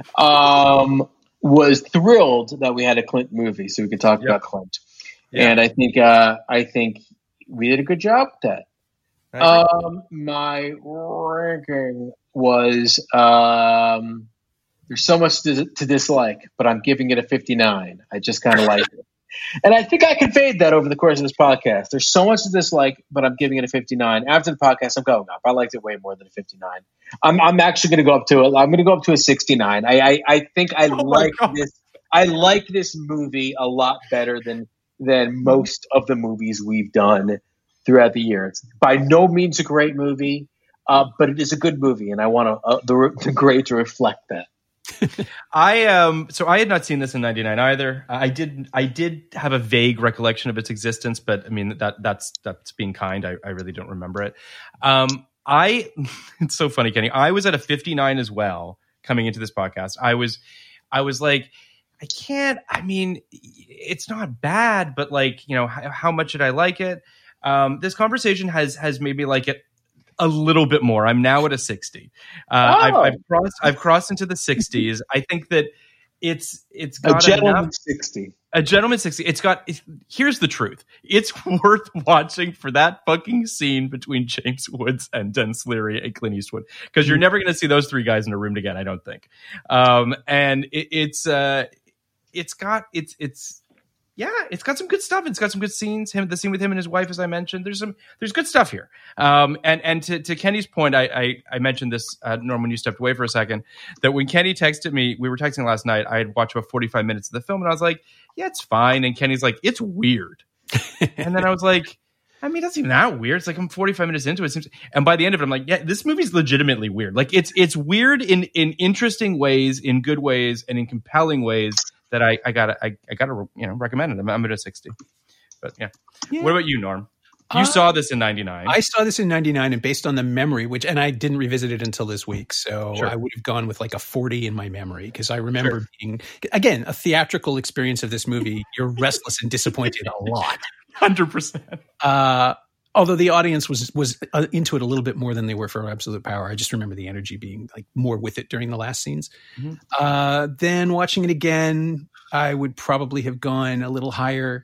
Um, was thrilled that we had a Clint movie, so we could talk yep. about Clint. Yeah. And I think uh, I think we did a good job with that. Um, my ranking was um, there's so much to, to dislike, but I'm giving it a fifty-nine. I just kind of like it. And I think I conveyed that over the course of this podcast. There's so much to dislike, but I'm giving it a fifty-nine. After the podcast, I'm going up. I liked it way more than a fifty-nine. I'm, I'm actually going to go up to it. I'm going to go up to a sixty-nine. I, I, I think I oh like this. I like this movie a lot better than than most of the movies we've done throughout the year. It's by no means a great movie, uh, but it is a good movie, and I want to, uh, the, the grade to reflect that. I um so I had not seen this in ninety-nine either. I did I did have a vague recollection of its existence, but I mean that that's that's being kind. I, I really don't remember it. Um I it's so funny, Kenny. I was at a fifty-nine as well coming into this podcast. I was I was like, I can't, I mean, it's not bad, but like, you know, how, how much did I like it? Um this conversation has has made me like it a little bit more. I'm now at a sixty. Uh, oh. I've, I've crossed. I've crossed into the sixties. I think that it's it's got a gentleman enough, sixty. A gentleman sixty. It's got. It's, here's the truth. It's worth watching for that fucking scene between James Woods and Denis Leary and Clint Eastwood, because you're never going to see those three guys in a room again. I don't think. Um, and it, it's uh, it's got it's it's. Yeah, it's got some good stuff. It's got some good scenes. Him, the scene with him and his wife, as I mentioned. There's some, there's good stuff here. Um, and and to, to Kenny's point, I, I I mentioned this, uh, Norm, when you stepped away for a second, that when Kenny texted me, we were texting last night. I had watched about forty-five minutes of the film, and I was like, "Yeah, it's fine." And Kenny's like, "It's weird." And then I was like, "I mean, that's even that weird." It's like I'm forty-five minutes into it, and by the end of it, I'm like, "Yeah, this movie's legitimately weird. Like it's it's weird in in interesting ways, in good ways, and in compelling ways." That I, I gotta I, I gotta you know recommend it. I'm, I'm at a sixty, but yeah. yeah. What about you, Norm? You uh, saw this in ninety-nine. I saw this in ninety-nine, and based on the memory, which and I didn't revisit it until this week, so sure. I would have gone with like a forty in my memory because I remember sure. being again a theatrical experience of this movie. You're restless and disappointed a lot, hundred percent. Uh, although the audience was was uh, into it a little bit more than they were for Absolute Power. I just remember the energy being like more with it during the last scenes. Mm-hmm. Uh, then watching it again, I would probably have gone a little higher.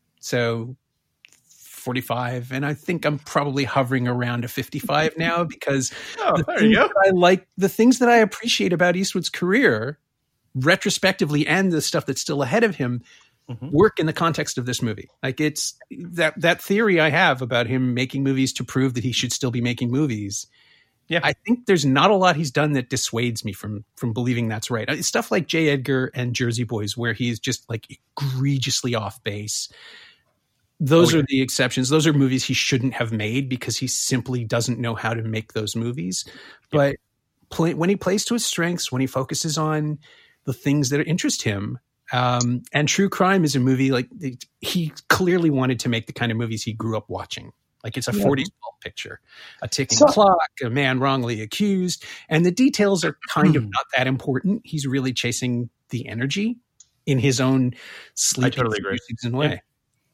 So forty-five. And I think I'm probably hovering around a fifty-five now because oh, the there you go. I like the things that I appreciate about Eastwood's career retrospectively and the stuff that's still ahead of him Mm-hmm. work in the context of this movie. Like it's that that theory I have about him making movies to prove that he should still be making movies. Yeah, I think there's not a lot he's done that dissuades me from from believing that's right. It's stuff like J. Edgar and Jersey Boys, where he's just like egregiously off base. Those oh, yeah. are the exceptions. Those are movies he shouldn't have made because he simply doesn't know how to make those movies. Yeah. But play, when he plays to his strengths, when he focuses on the things that interest him. Um, and True Crime is a movie like he clearly wanted to make the kind of movies he grew up watching. Like it's a yeah. forties pulp picture, a ticking so, clock, a man wrongly accused. And the details are kind of not that important. He's really chasing the energy in his own sleepy, I totally agree. way.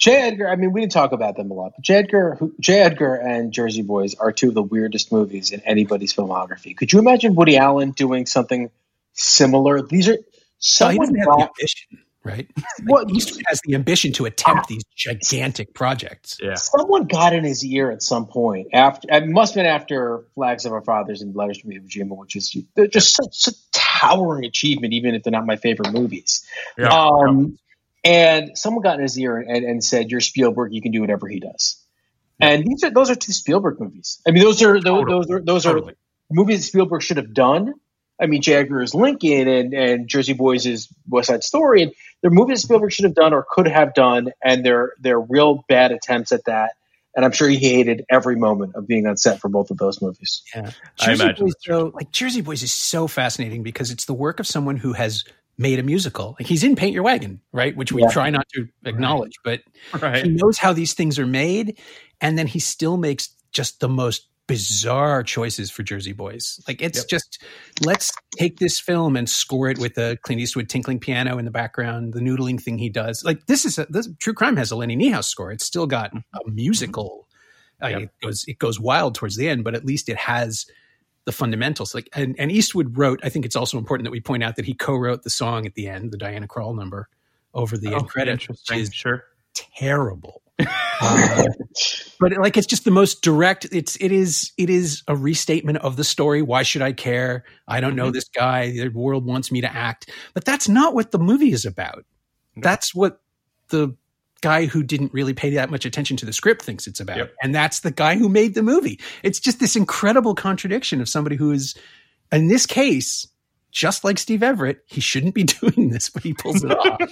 J. Edgar, I mean, we didn't talk about them a lot, but J. Edgar, who, J. Edgar and Jersey Boys are two of the weirdest movies in anybody's filmography. Could you imagine Woody Allen doing something similar? These are Well, he someone doesn't have got- the ambition, right? What- Like, Eastwood has the ambition to attempt these gigantic projects. Yeah. someone got in his ear at some point. After it must have been after Flags of Our Fathers and Letters from Iwo Jima, which is they're just such, such towering achievement, even if they're not my favorite movies. Yeah. Um, and someone got in his ear and, and said, "You're Spielberg. You can do whatever he does." And these are those are two Spielberg movies. I mean, those are those, Totally. those are those Totally. are movies that Spielberg should have done. I mean, J. Edgar is Lincoln and, and Jersey Boys is West Side Story. And they're movies that Spielberg should have done or could have done, and they're they're real bad attempts at that. And I'm sure he hated every moment of being on set for both of those movies. Yeah, I Jersey imagine Boys, that's true. though, like Jersey Boys is so fascinating because it's the work of someone who has made a musical. Like he's in Paint Your Wagon, right? Which we Yeah. try not to acknowledge, but Right. he knows how these things are made, and then he still makes just the most bizarre choices for Jersey Boys. Like it's Yep. just, let's take this film and score it with a Clint Eastwood tinkling piano in the background, the noodling thing he does. Like this is a, this True Crime has a Lenny Niehaus score. It's still got a musical. Uh, Yep. it goes it goes wild towards the end, but at least it has the fundamentals. Like and, and Eastwood wrote. I think it's also important that we point out that he co-wrote the song at the end, the Diana Krall number, over the Oh, end credits, which interesting. is Sure. terrible. Uh, but like it's just the most direct. It's it is it is a restatement of the story. Why should I care? I don't know this guy. The world wants me to act, but that's not what the movie is about. That's what the guy who didn't really pay that much attention to the script thinks it's about, Yep. and that's the guy who made the movie. It's just this incredible contradiction of somebody who is, in this case, just like Steve Everett, he shouldn't be doing this, but he pulls it off.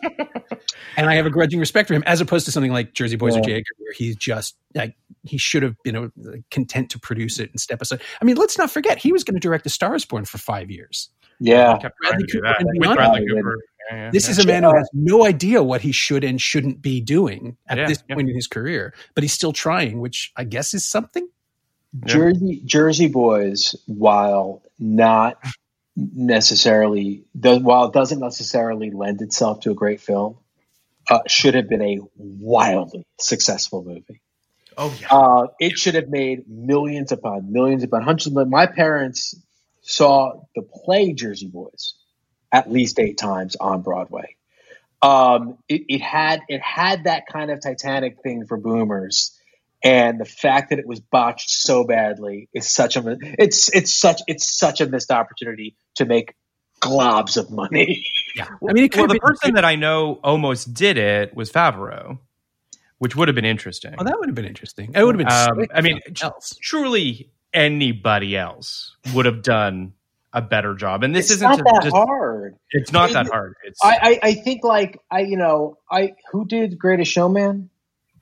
And I have a grudging respect for him, as opposed to something like Jersey Boys Yeah. or J. Edgar, where he's just like, he should have been uh, content to produce it and step aside. I mean, let's not forget, he was going to direct A Star is Born for five years. Yeah. Kept trying Bradley to do Cooper that and with beyond. Bradley Yeah. Cooper. Yeah, yeah, This yeah. is a man who has no idea what he should and shouldn't be doing at Yeah, this yeah. point in his career, but he's still trying, which I guess is something. Jersey Jersey Boys, while not necessarily, does, while it doesn't necessarily lend itself to a great film, uh, should have been a wildly successful movie. Oh yeah. Uh, it should have made millions upon millions upon hundreds of millions. My parents saw the play Jersey Boys at least eight times on Broadway. Um, it, it had it had that kind of Titanic thing for boomers, and the fact that it was botched so badly is such a it's it's such it's such a missed opportunity to make globs of money. Yeah. I mean, it could Well, have the been, person that I know almost did it was Favreau, which would have been interesting. oh, that would have been interesting. It would have been, Um, sick I mean, with something else. Truly, anybody else would have done a better job. And this It's isn't not a- that just, hard. It's not I- that hard. It's I, I I think like I you know I who did Greatest Showman?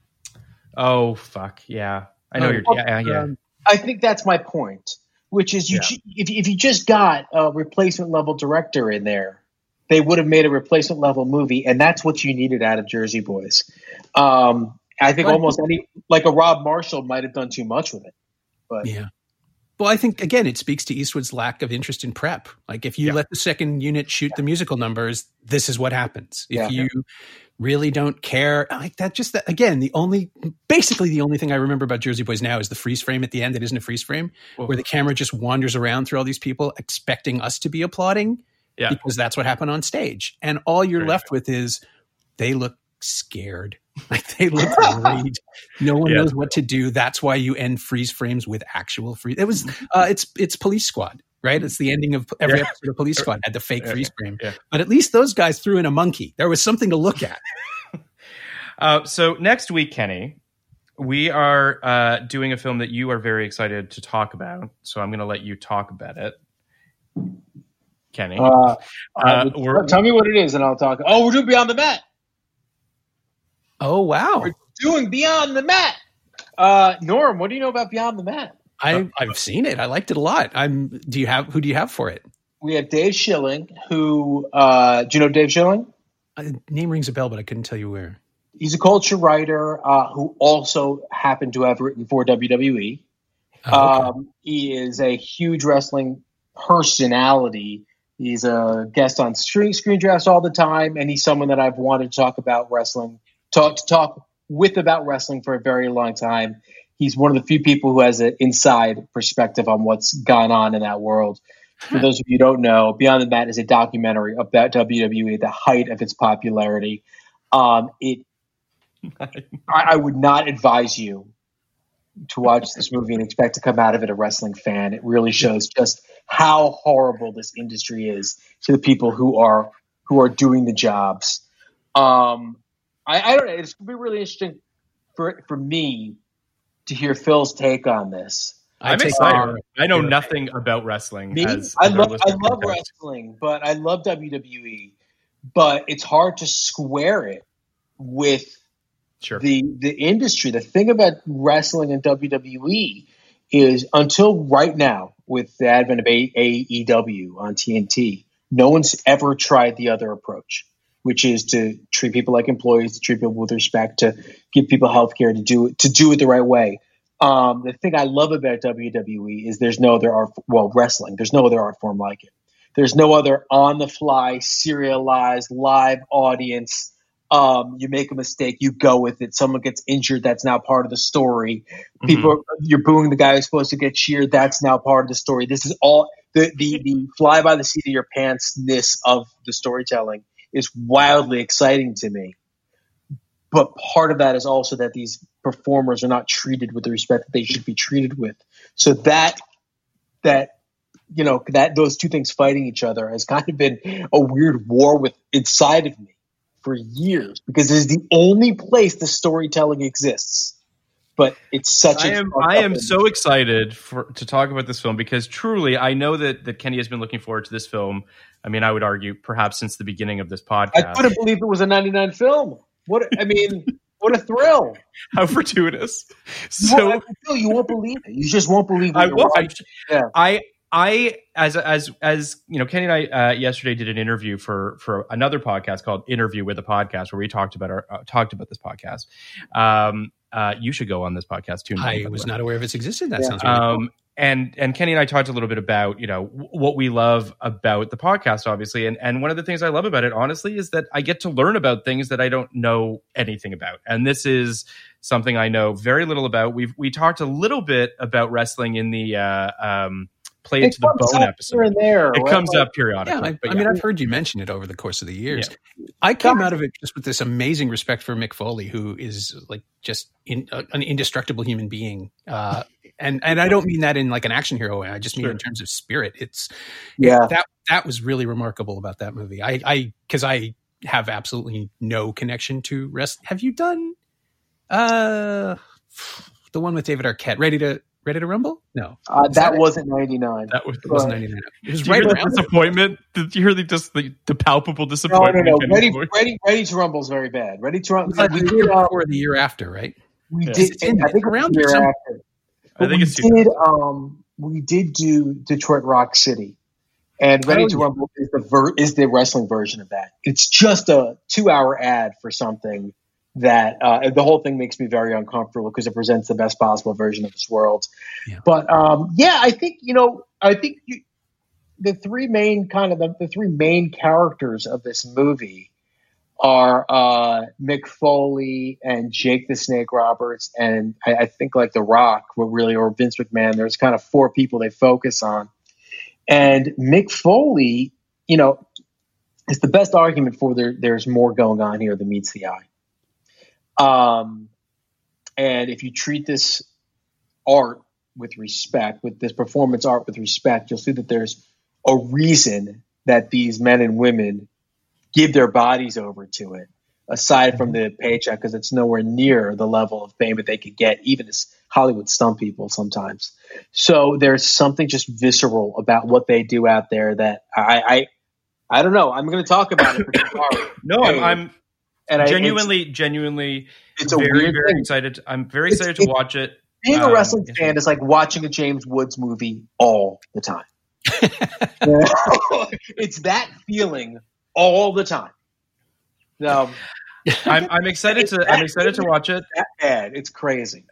oh fuck yeah. I know Oh, you're yeah yeah. Um, I think that's my point, which is you Yeah. ju- if if you just got a replacement level director in there, they would have made a replacement level movie, and that's what you needed out of Jersey Boys. Um, I think But- almost any like a Rob Marshall might have done too much with it, but Yeah. Well, I think, again, it speaks to Eastwood's lack of interest in prep. Like, if you Yeah. let the second unit shoot the musical numbers, this is what happens. If Yeah. you really don't care, like that, just that, again, the only, basically the only thing I remember about Jersey Boys now is the freeze frame at the end that isn't a freeze frame, where the camera just wanders around through all these people expecting us to be applauding Yeah. because that's what happened on stage. And all you're Right. left with is they look scared. Like they look worried. No one Yeah. knows what to do. That's why you end freeze frames with actual freeze. It was uh, it's it's Police Squad, right? It's the ending of every Yeah. episode of Police Squad had the fake Yeah, freeze frame. yeah. But at least those guys threw in a monkey. There was something to look at. Uh, so next week, Kenny, we are uh, doing a film that you are very excited to talk about. So I'm going to let you talk about it, Kenny. uh, Uh, we're- tell me what it is, and I'll talk. Oh, we're doing Beyond the Mat. Oh wow. We're doing Beyond the Mat. Uh, Norm, what do you know about Beyond the Mat? I I've seen it. I liked it a lot. I'm do you have who do you have for it? We have Dave Schilling, who uh, do you know Dave Schilling? Uh, name rings a bell, but I couldn't tell you where. He's a culture writer uh, who also happened to have written for W W E. Oh, okay. Um, he is a huge wrestling personality. He's a guest on screen, screen drafts all the time, and he's someone that I've wanted to talk about wrestling, talk to talk with About Wrestling for a very long time. He's one of the few people who has an inside perspective on what's gone on in that world. For those of you who don't know, Beyond the Mat is a documentary about W W E at the height of its popularity. Um, it, I, I would not advise you to watch this movie and expect to come out of it a wrestling fan. It really shows just how horrible this industry is to the people who are who are doing the jobs. Um, I, I don't know. It's going to be really interesting for for me to hear Phil's take on this. I'm excited. I know nothing about wrestling. Me? As, I as love I listeners love know. wrestling, but I love W W E. But it's hard to square it with Sure. the the industry. The thing about wrestling and W W E is until right now, with the advent of A E W on T N T, no one's ever tried the other approach, which is to treat people like employees, to treat people with respect, to give people health care, to do it to do it the right way. Um, the thing I love about W W E is there's no other art, well, wrestling, there's no other art form like it. There's no other on-the-fly, serialized, live audience. Um, you make a mistake, you go with it. Someone gets injured, that's now part of the story. People, mm-hmm. You're booing the guy who's supposed to get cheered, that's now part of the story. This is all the the, the fly by the seat of your pants-ness of the storytelling is wildly exciting to me. But part of that is also that these performers are not treated with the respect that they should be treated with. So that that you know that those two things fighting each other has kind of been a weird war with inside of me for years, because it is the only place the storytelling exists. But it's such I a am I am so excited for to talk about this film, because truly I know that, that Kenny has been looking forward to this film. I mean, I would argue perhaps since the beginning of this podcast. I couldn't believe it was a ninety-nine film. What I mean, what a thrill! How fortuitous! So you won't, you won't believe it. You just won't believe it. I won't. Yeah. I I as as as you know, Kenny and I uh, yesterday did an interview for for another podcast called Interview with a Podcast, where we talked about our uh, talked about this podcast. Um, uh, you should go on this podcast too. I was not aware of its existence. That yeah. sounds really um, cool. And and Kenny and I talked a little bit about, you know, w- what we love about the podcast, obviously. And and one of the things I love about it, honestly, is that I get to learn about things that I don't know anything about. And this is something I know very little about. We've we talked a little bit about wrestling in the uh, um, Play It to the Bone episode. And there, it right? comes up periodically. Yeah, I, but I yeah. mean, I've heard you mention it over the course of the years. Yeah. I came out of it just with this amazing respect for Mick Foley, who is like just in, uh, an indestructible human being. Uh, and and I don't mean that in like an action hero way. I just mean sure. in terms of spirit. It's yeah it, that that was really remarkable about that movie. I I because I have absolutely no connection to wrestling. Have you done uh the one with David Arquette, Ready to Ready to Rumble? No, uh, that, that wasn't ninety-nine. That was, it wasn't ninety-nine. It was Did right you hear around the disappointment. Did you hear the just the, the palpable disappointment? No, no, no. Ready, ready, ready to Rumble is very bad. Ready to Rumble. Like we did uh, for the year after, right? We yeah. did. In, I think around the year some, after. I think we it's did. Um, we did do Detroit Rock City, and Ready oh, to yeah. Rumble is the ver- is the wrestling version of that. It's just a two-hour ad for something that uh, the whole thing makes me very uncomfortable because it presents the best possible version of this world. Yeah. But um, yeah, I think you know, I think you, the three main kind of the, the three main characters of this movie are uh, Mick Foley and Jake the Snake Roberts, and I, I think like The Rock, were really, or Vince McMahon. There's kind of four people they focus on, and Mick Foley, you know, is the best argument for there. There's more going on here than meets the eye. Um, and if you treat this art with respect, with this performance art with respect, you'll see that there's a reason that these men and women give their bodies over to it, aside from the paycheck, because it's nowhere near the level of fame that they could get, even as Hollywood stunt people sometimes. So there's something just visceral about what they do out there that I, I, I don't know. I'm going to talk about it for tomorrow. No, I'm, I'm and genuinely, I, it's, genuinely, it's a very, weird very thing. excited. To, I'm very It's- excited to it- watch it. Being a Um, wrestling yeah. fan is like watching a James Woods movie all the time. You know? It's that feeling all the time. No, I'm, I'm excited to. I'm excited to watch it. that bad. It's crazy.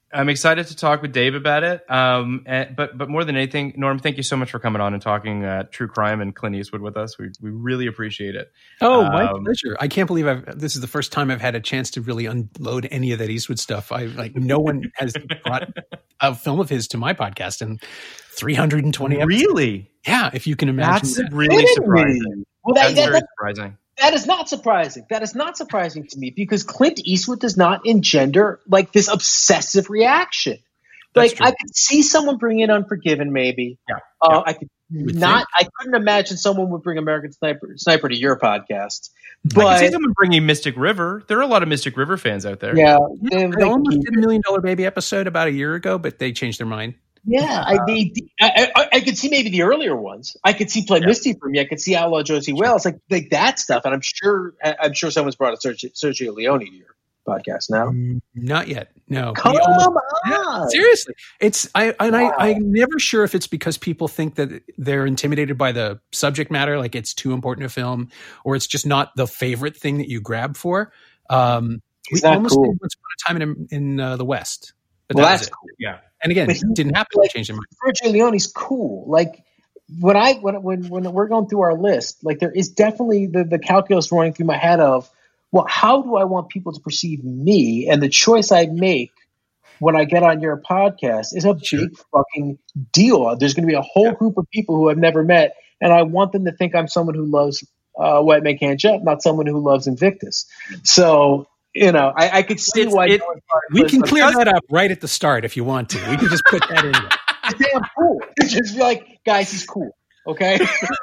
I'm excited to talk with Dave about it. Um, and, but but more than anything, Norm, thank you so much for coming on and talking uh, true crime and Clint Eastwood with us. We we really appreciate it. Oh, my um, pleasure. I can't believe I've, this is the first time I've had a chance to really unload any of that Eastwood stuff. I like no one has brought a film of his to my podcast in three hundred twenty episodes. Really? Yeah, if you can imagine. That's that. really surprising. Well, that, That's that, very that, surprising. that is not surprising. That is not surprising to me because Clint Eastwood does not engender like this obsessive reaction. That's Like true. I could see someone bring in Unforgiven, maybe. Yeah. Uh, yeah. I could would not. I couldn't imagine someone would bring American Sniper Sniper to your podcast. I But can see someone bringing Mystic River. There are a lot of Mystic River fans out there. yeah, Yeah, they- I they almost keep did a Million Dollar Baby episode about a year ago, but they changed their mind. Yeah, I, they, I, I, I could see maybe the earlier ones. I could see Play Yeah. Misty for me. I could see Outlaw Josie Wales, like like that stuff. And I'm sure, I'm sure someone's brought a Sergio, Sergio Leone to your podcast now. Mm, Not yet. No. Come We almost- on, Yeah, seriously, it's I and I I'm never sure if it's because people think that they're intimidated by the subject matter, like it's too important a film, or it's just not the favorite thing that you grab for. Um, we Is that almost cool? did Once Upon a Time in in uh, the West, but Well, that was that's it. cool. Yeah. And again, But it he- didn't happen. like, to change their mind. Sergio Leone's cool. Like when I when when when we're going through our list, like there is definitely the the calculus running through my head of, well, how do I want people to perceive me? And the choice I make when I get on your podcast is a Sure. big fucking deal. There's going to be a whole group of people who I've never met, and I want them to think I'm someone who loves uh, White Man Can't Jump, not someone who loves Invictus. So, you know, I, I could see It's- why. it- We can Like, clear that up right at the start if you want to. We can just put that in there. He's damn cool. It's just be like, guys, he's cool. Okay.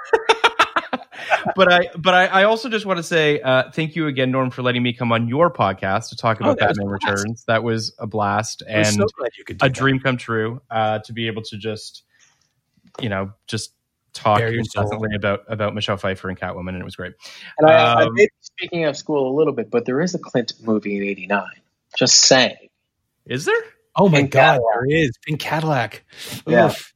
but I but I, I also just want to say uh, thank you again, Norm, for letting me come on your podcast to talk Oh, about that was Batman a blast. Returns. That was a blast I'm and so glad you could do a that. dream come true uh, to be able to just, you know, just talk Bare your soul. incessantly about about Michelle Pfeiffer and Catwoman, and it was great. And I, I Um, may be speaking of school a little bit, but there is a Clint movie in eighty-nine. Just saying. Is there? Oh my Pink God, Cadillac. there is Pink Cadillac. Yeah. Oof.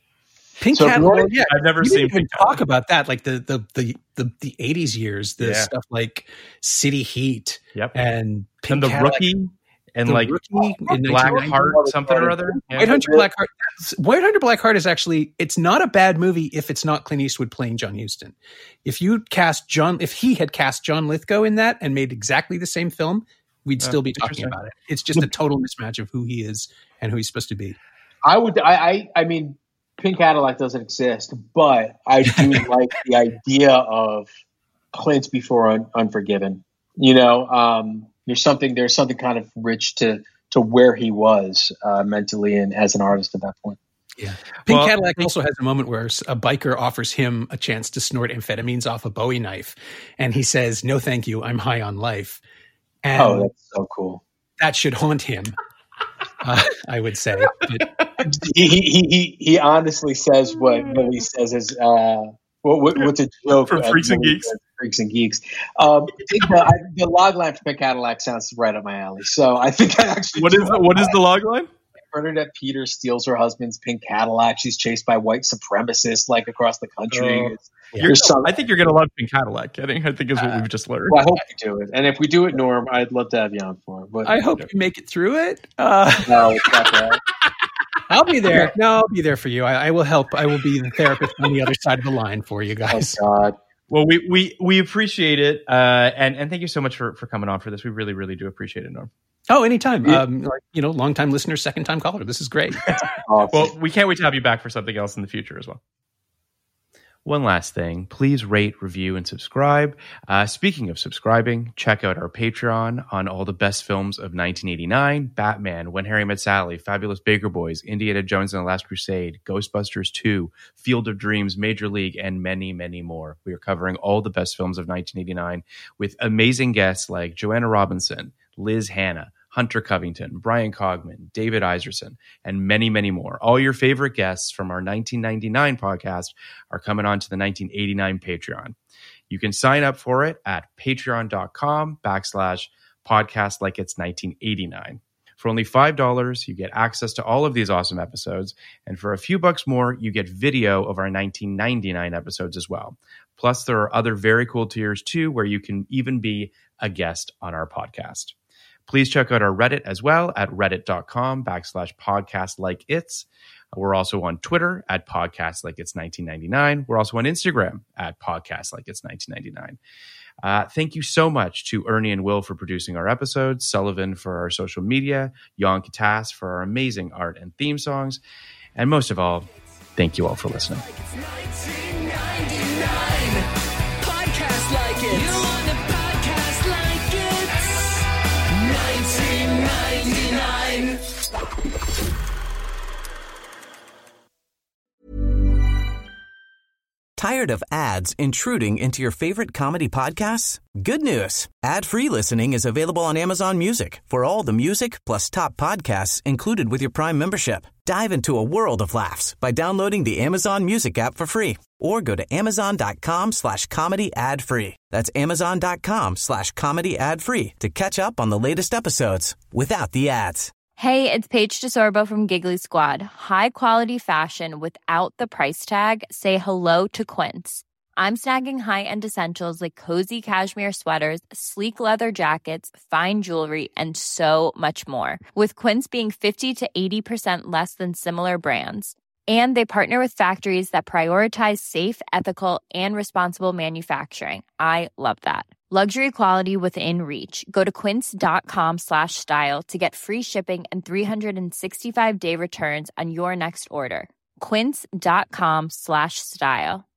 Pink So if you Cadillac. wanna- Yeah, I've never we seen didn't even Pink Cadillac. talk about that, like the the the the, the eighties years, the Yeah. stuff like City Heat Yep. and Pink And the Cadillac, Rookie and The like Rookie in Black nineteen ninety. Heart, something or other. Yeah. White Hunter Black Heart. White Hunter Black Heart is actually, it's not a bad movie if it's not Clint Eastwood playing John Huston. If you cast John, if he had cast John Lithgow in that and made exactly the same film, we'd Oh, still be talking interesting. about it. It's just a total mismatch of who he is and who he's supposed to be. I would. I. I, I mean, Pink Cadillac doesn't exist, but I do like the idea of Clint before Un- Unforgiven. You know, um, there's something. There's something kind of rich to to where he was uh, mentally and as an artist at that point. Yeah. Pink Well, Cadillac also has a moment where a biker offers him a chance to snort amphetamines off a Bowie knife. And he says, no, thank you. I'm high on life. And Oh, that's so cool. that should haunt him, uh, I would say. But He he he he, he honestly says what Billy says is uh, what, what what's a joke For uh, Freaks and Billy Geeks. says, Freaks and Geeks. Um, I think the, I, the log line for Pink Cadillac sounds right up my alley. So I think I actually What is the, what is the log line? Bernadette Peters steals her husband's pink Cadillac. She's chased by white supremacists like across the country. Oh. It's- You're, there's some- I think you're gonna love Pink Cadillac. I think I think is what Uh, we've just learned. well, I hope you do it. And if we do it, Norm, I'd love to have you on for it. But I hope you make it through it. Uh, no, it's not that. I'll be there. No, I'll be there for you. I, I will help. I will be the therapist on the other side of the line for you Oh guys. God. Well, we we we appreciate it, uh, and and thank you so much for for coming on for this. We really really do appreciate it, Norm. Oh, anytime. Yeah. Um, like, you know, long time listener, second time caller. This is great. Awesome. Well, we can't wait to have you back for something else in the future as well. One last thing, please rate, review, and subscribe. Uh, speaking of subscribing, check out our Patreon on all the best films of nineteen eighty-nine, Batman, When Harry Met Sally, Fabulous Baker Boys, Indiana Jones and the Last Crusade, Ghostbusters two, Field of Dreams, Major League, and many, many more. We are covering all the best films of nineteen eighty-nine with amazing guests like Joanna Robinson, Liz Hanna, Hunter Covington, Brian Cogman, David Iserson, and many, many more. All your favorite guests from our nineteen ninety-nine podcast are coming on to the nineteen eighty-nine Patreon. You can sign up for it at patreon.com backslash podcast like it's nineteen eighty-nine. For only five dollars, you get access to all of these awesome episodes. And for a few bucks more, you get video of our nineteen ninety-nine episodes as well. Plus, there are other very cool tiers too, where you can even be a guest on our podcast. Please check out our Reddit as well at reddit.com backslash podcast like it's. We're also on Twitter at podcast like it's nineteen ninety-nine. We're also on Instagram at podcast like it's nineteen ninety-nine. Uh, thank you so much to Ernie and Will for producing our episodes, Sullivan for our social media, Jan Katas for our amazing art and theme songs, and most of all, thank you all for listening. Podcast like it. You want a podcast like it's nineteen ninety-nine. Tired of ads intruding into your favorite comedy podcasts? Good news. Ad-free listening is available on Amazon Music for all the music plus top podcasts included with your Prime membership. Dive into a world of laughs by downloading the Amazon Music app for free or go to amazon.com slash comedy ad free. That's amazon.com slash comedy ad free to catch up on the latest episodes without the ads. Hey, it's Paige DeSorbo from Giggly Squad. High quality fashion without the price tag. Say hello to Quince. I'm snagging high-end essentials like cozy cashmere sweaters, sleek leather jackets, fine jewelry, and so much more. With Quince being fifty to eighty percent less than similar brands. And they partner with factories that prioritize safe, ethical, and responsible manufacturing. I love that. Luxury quality within reach. Go to quince.com slash style to get free shipping and three sixty-five day returns on your next order. Quince.com slash style.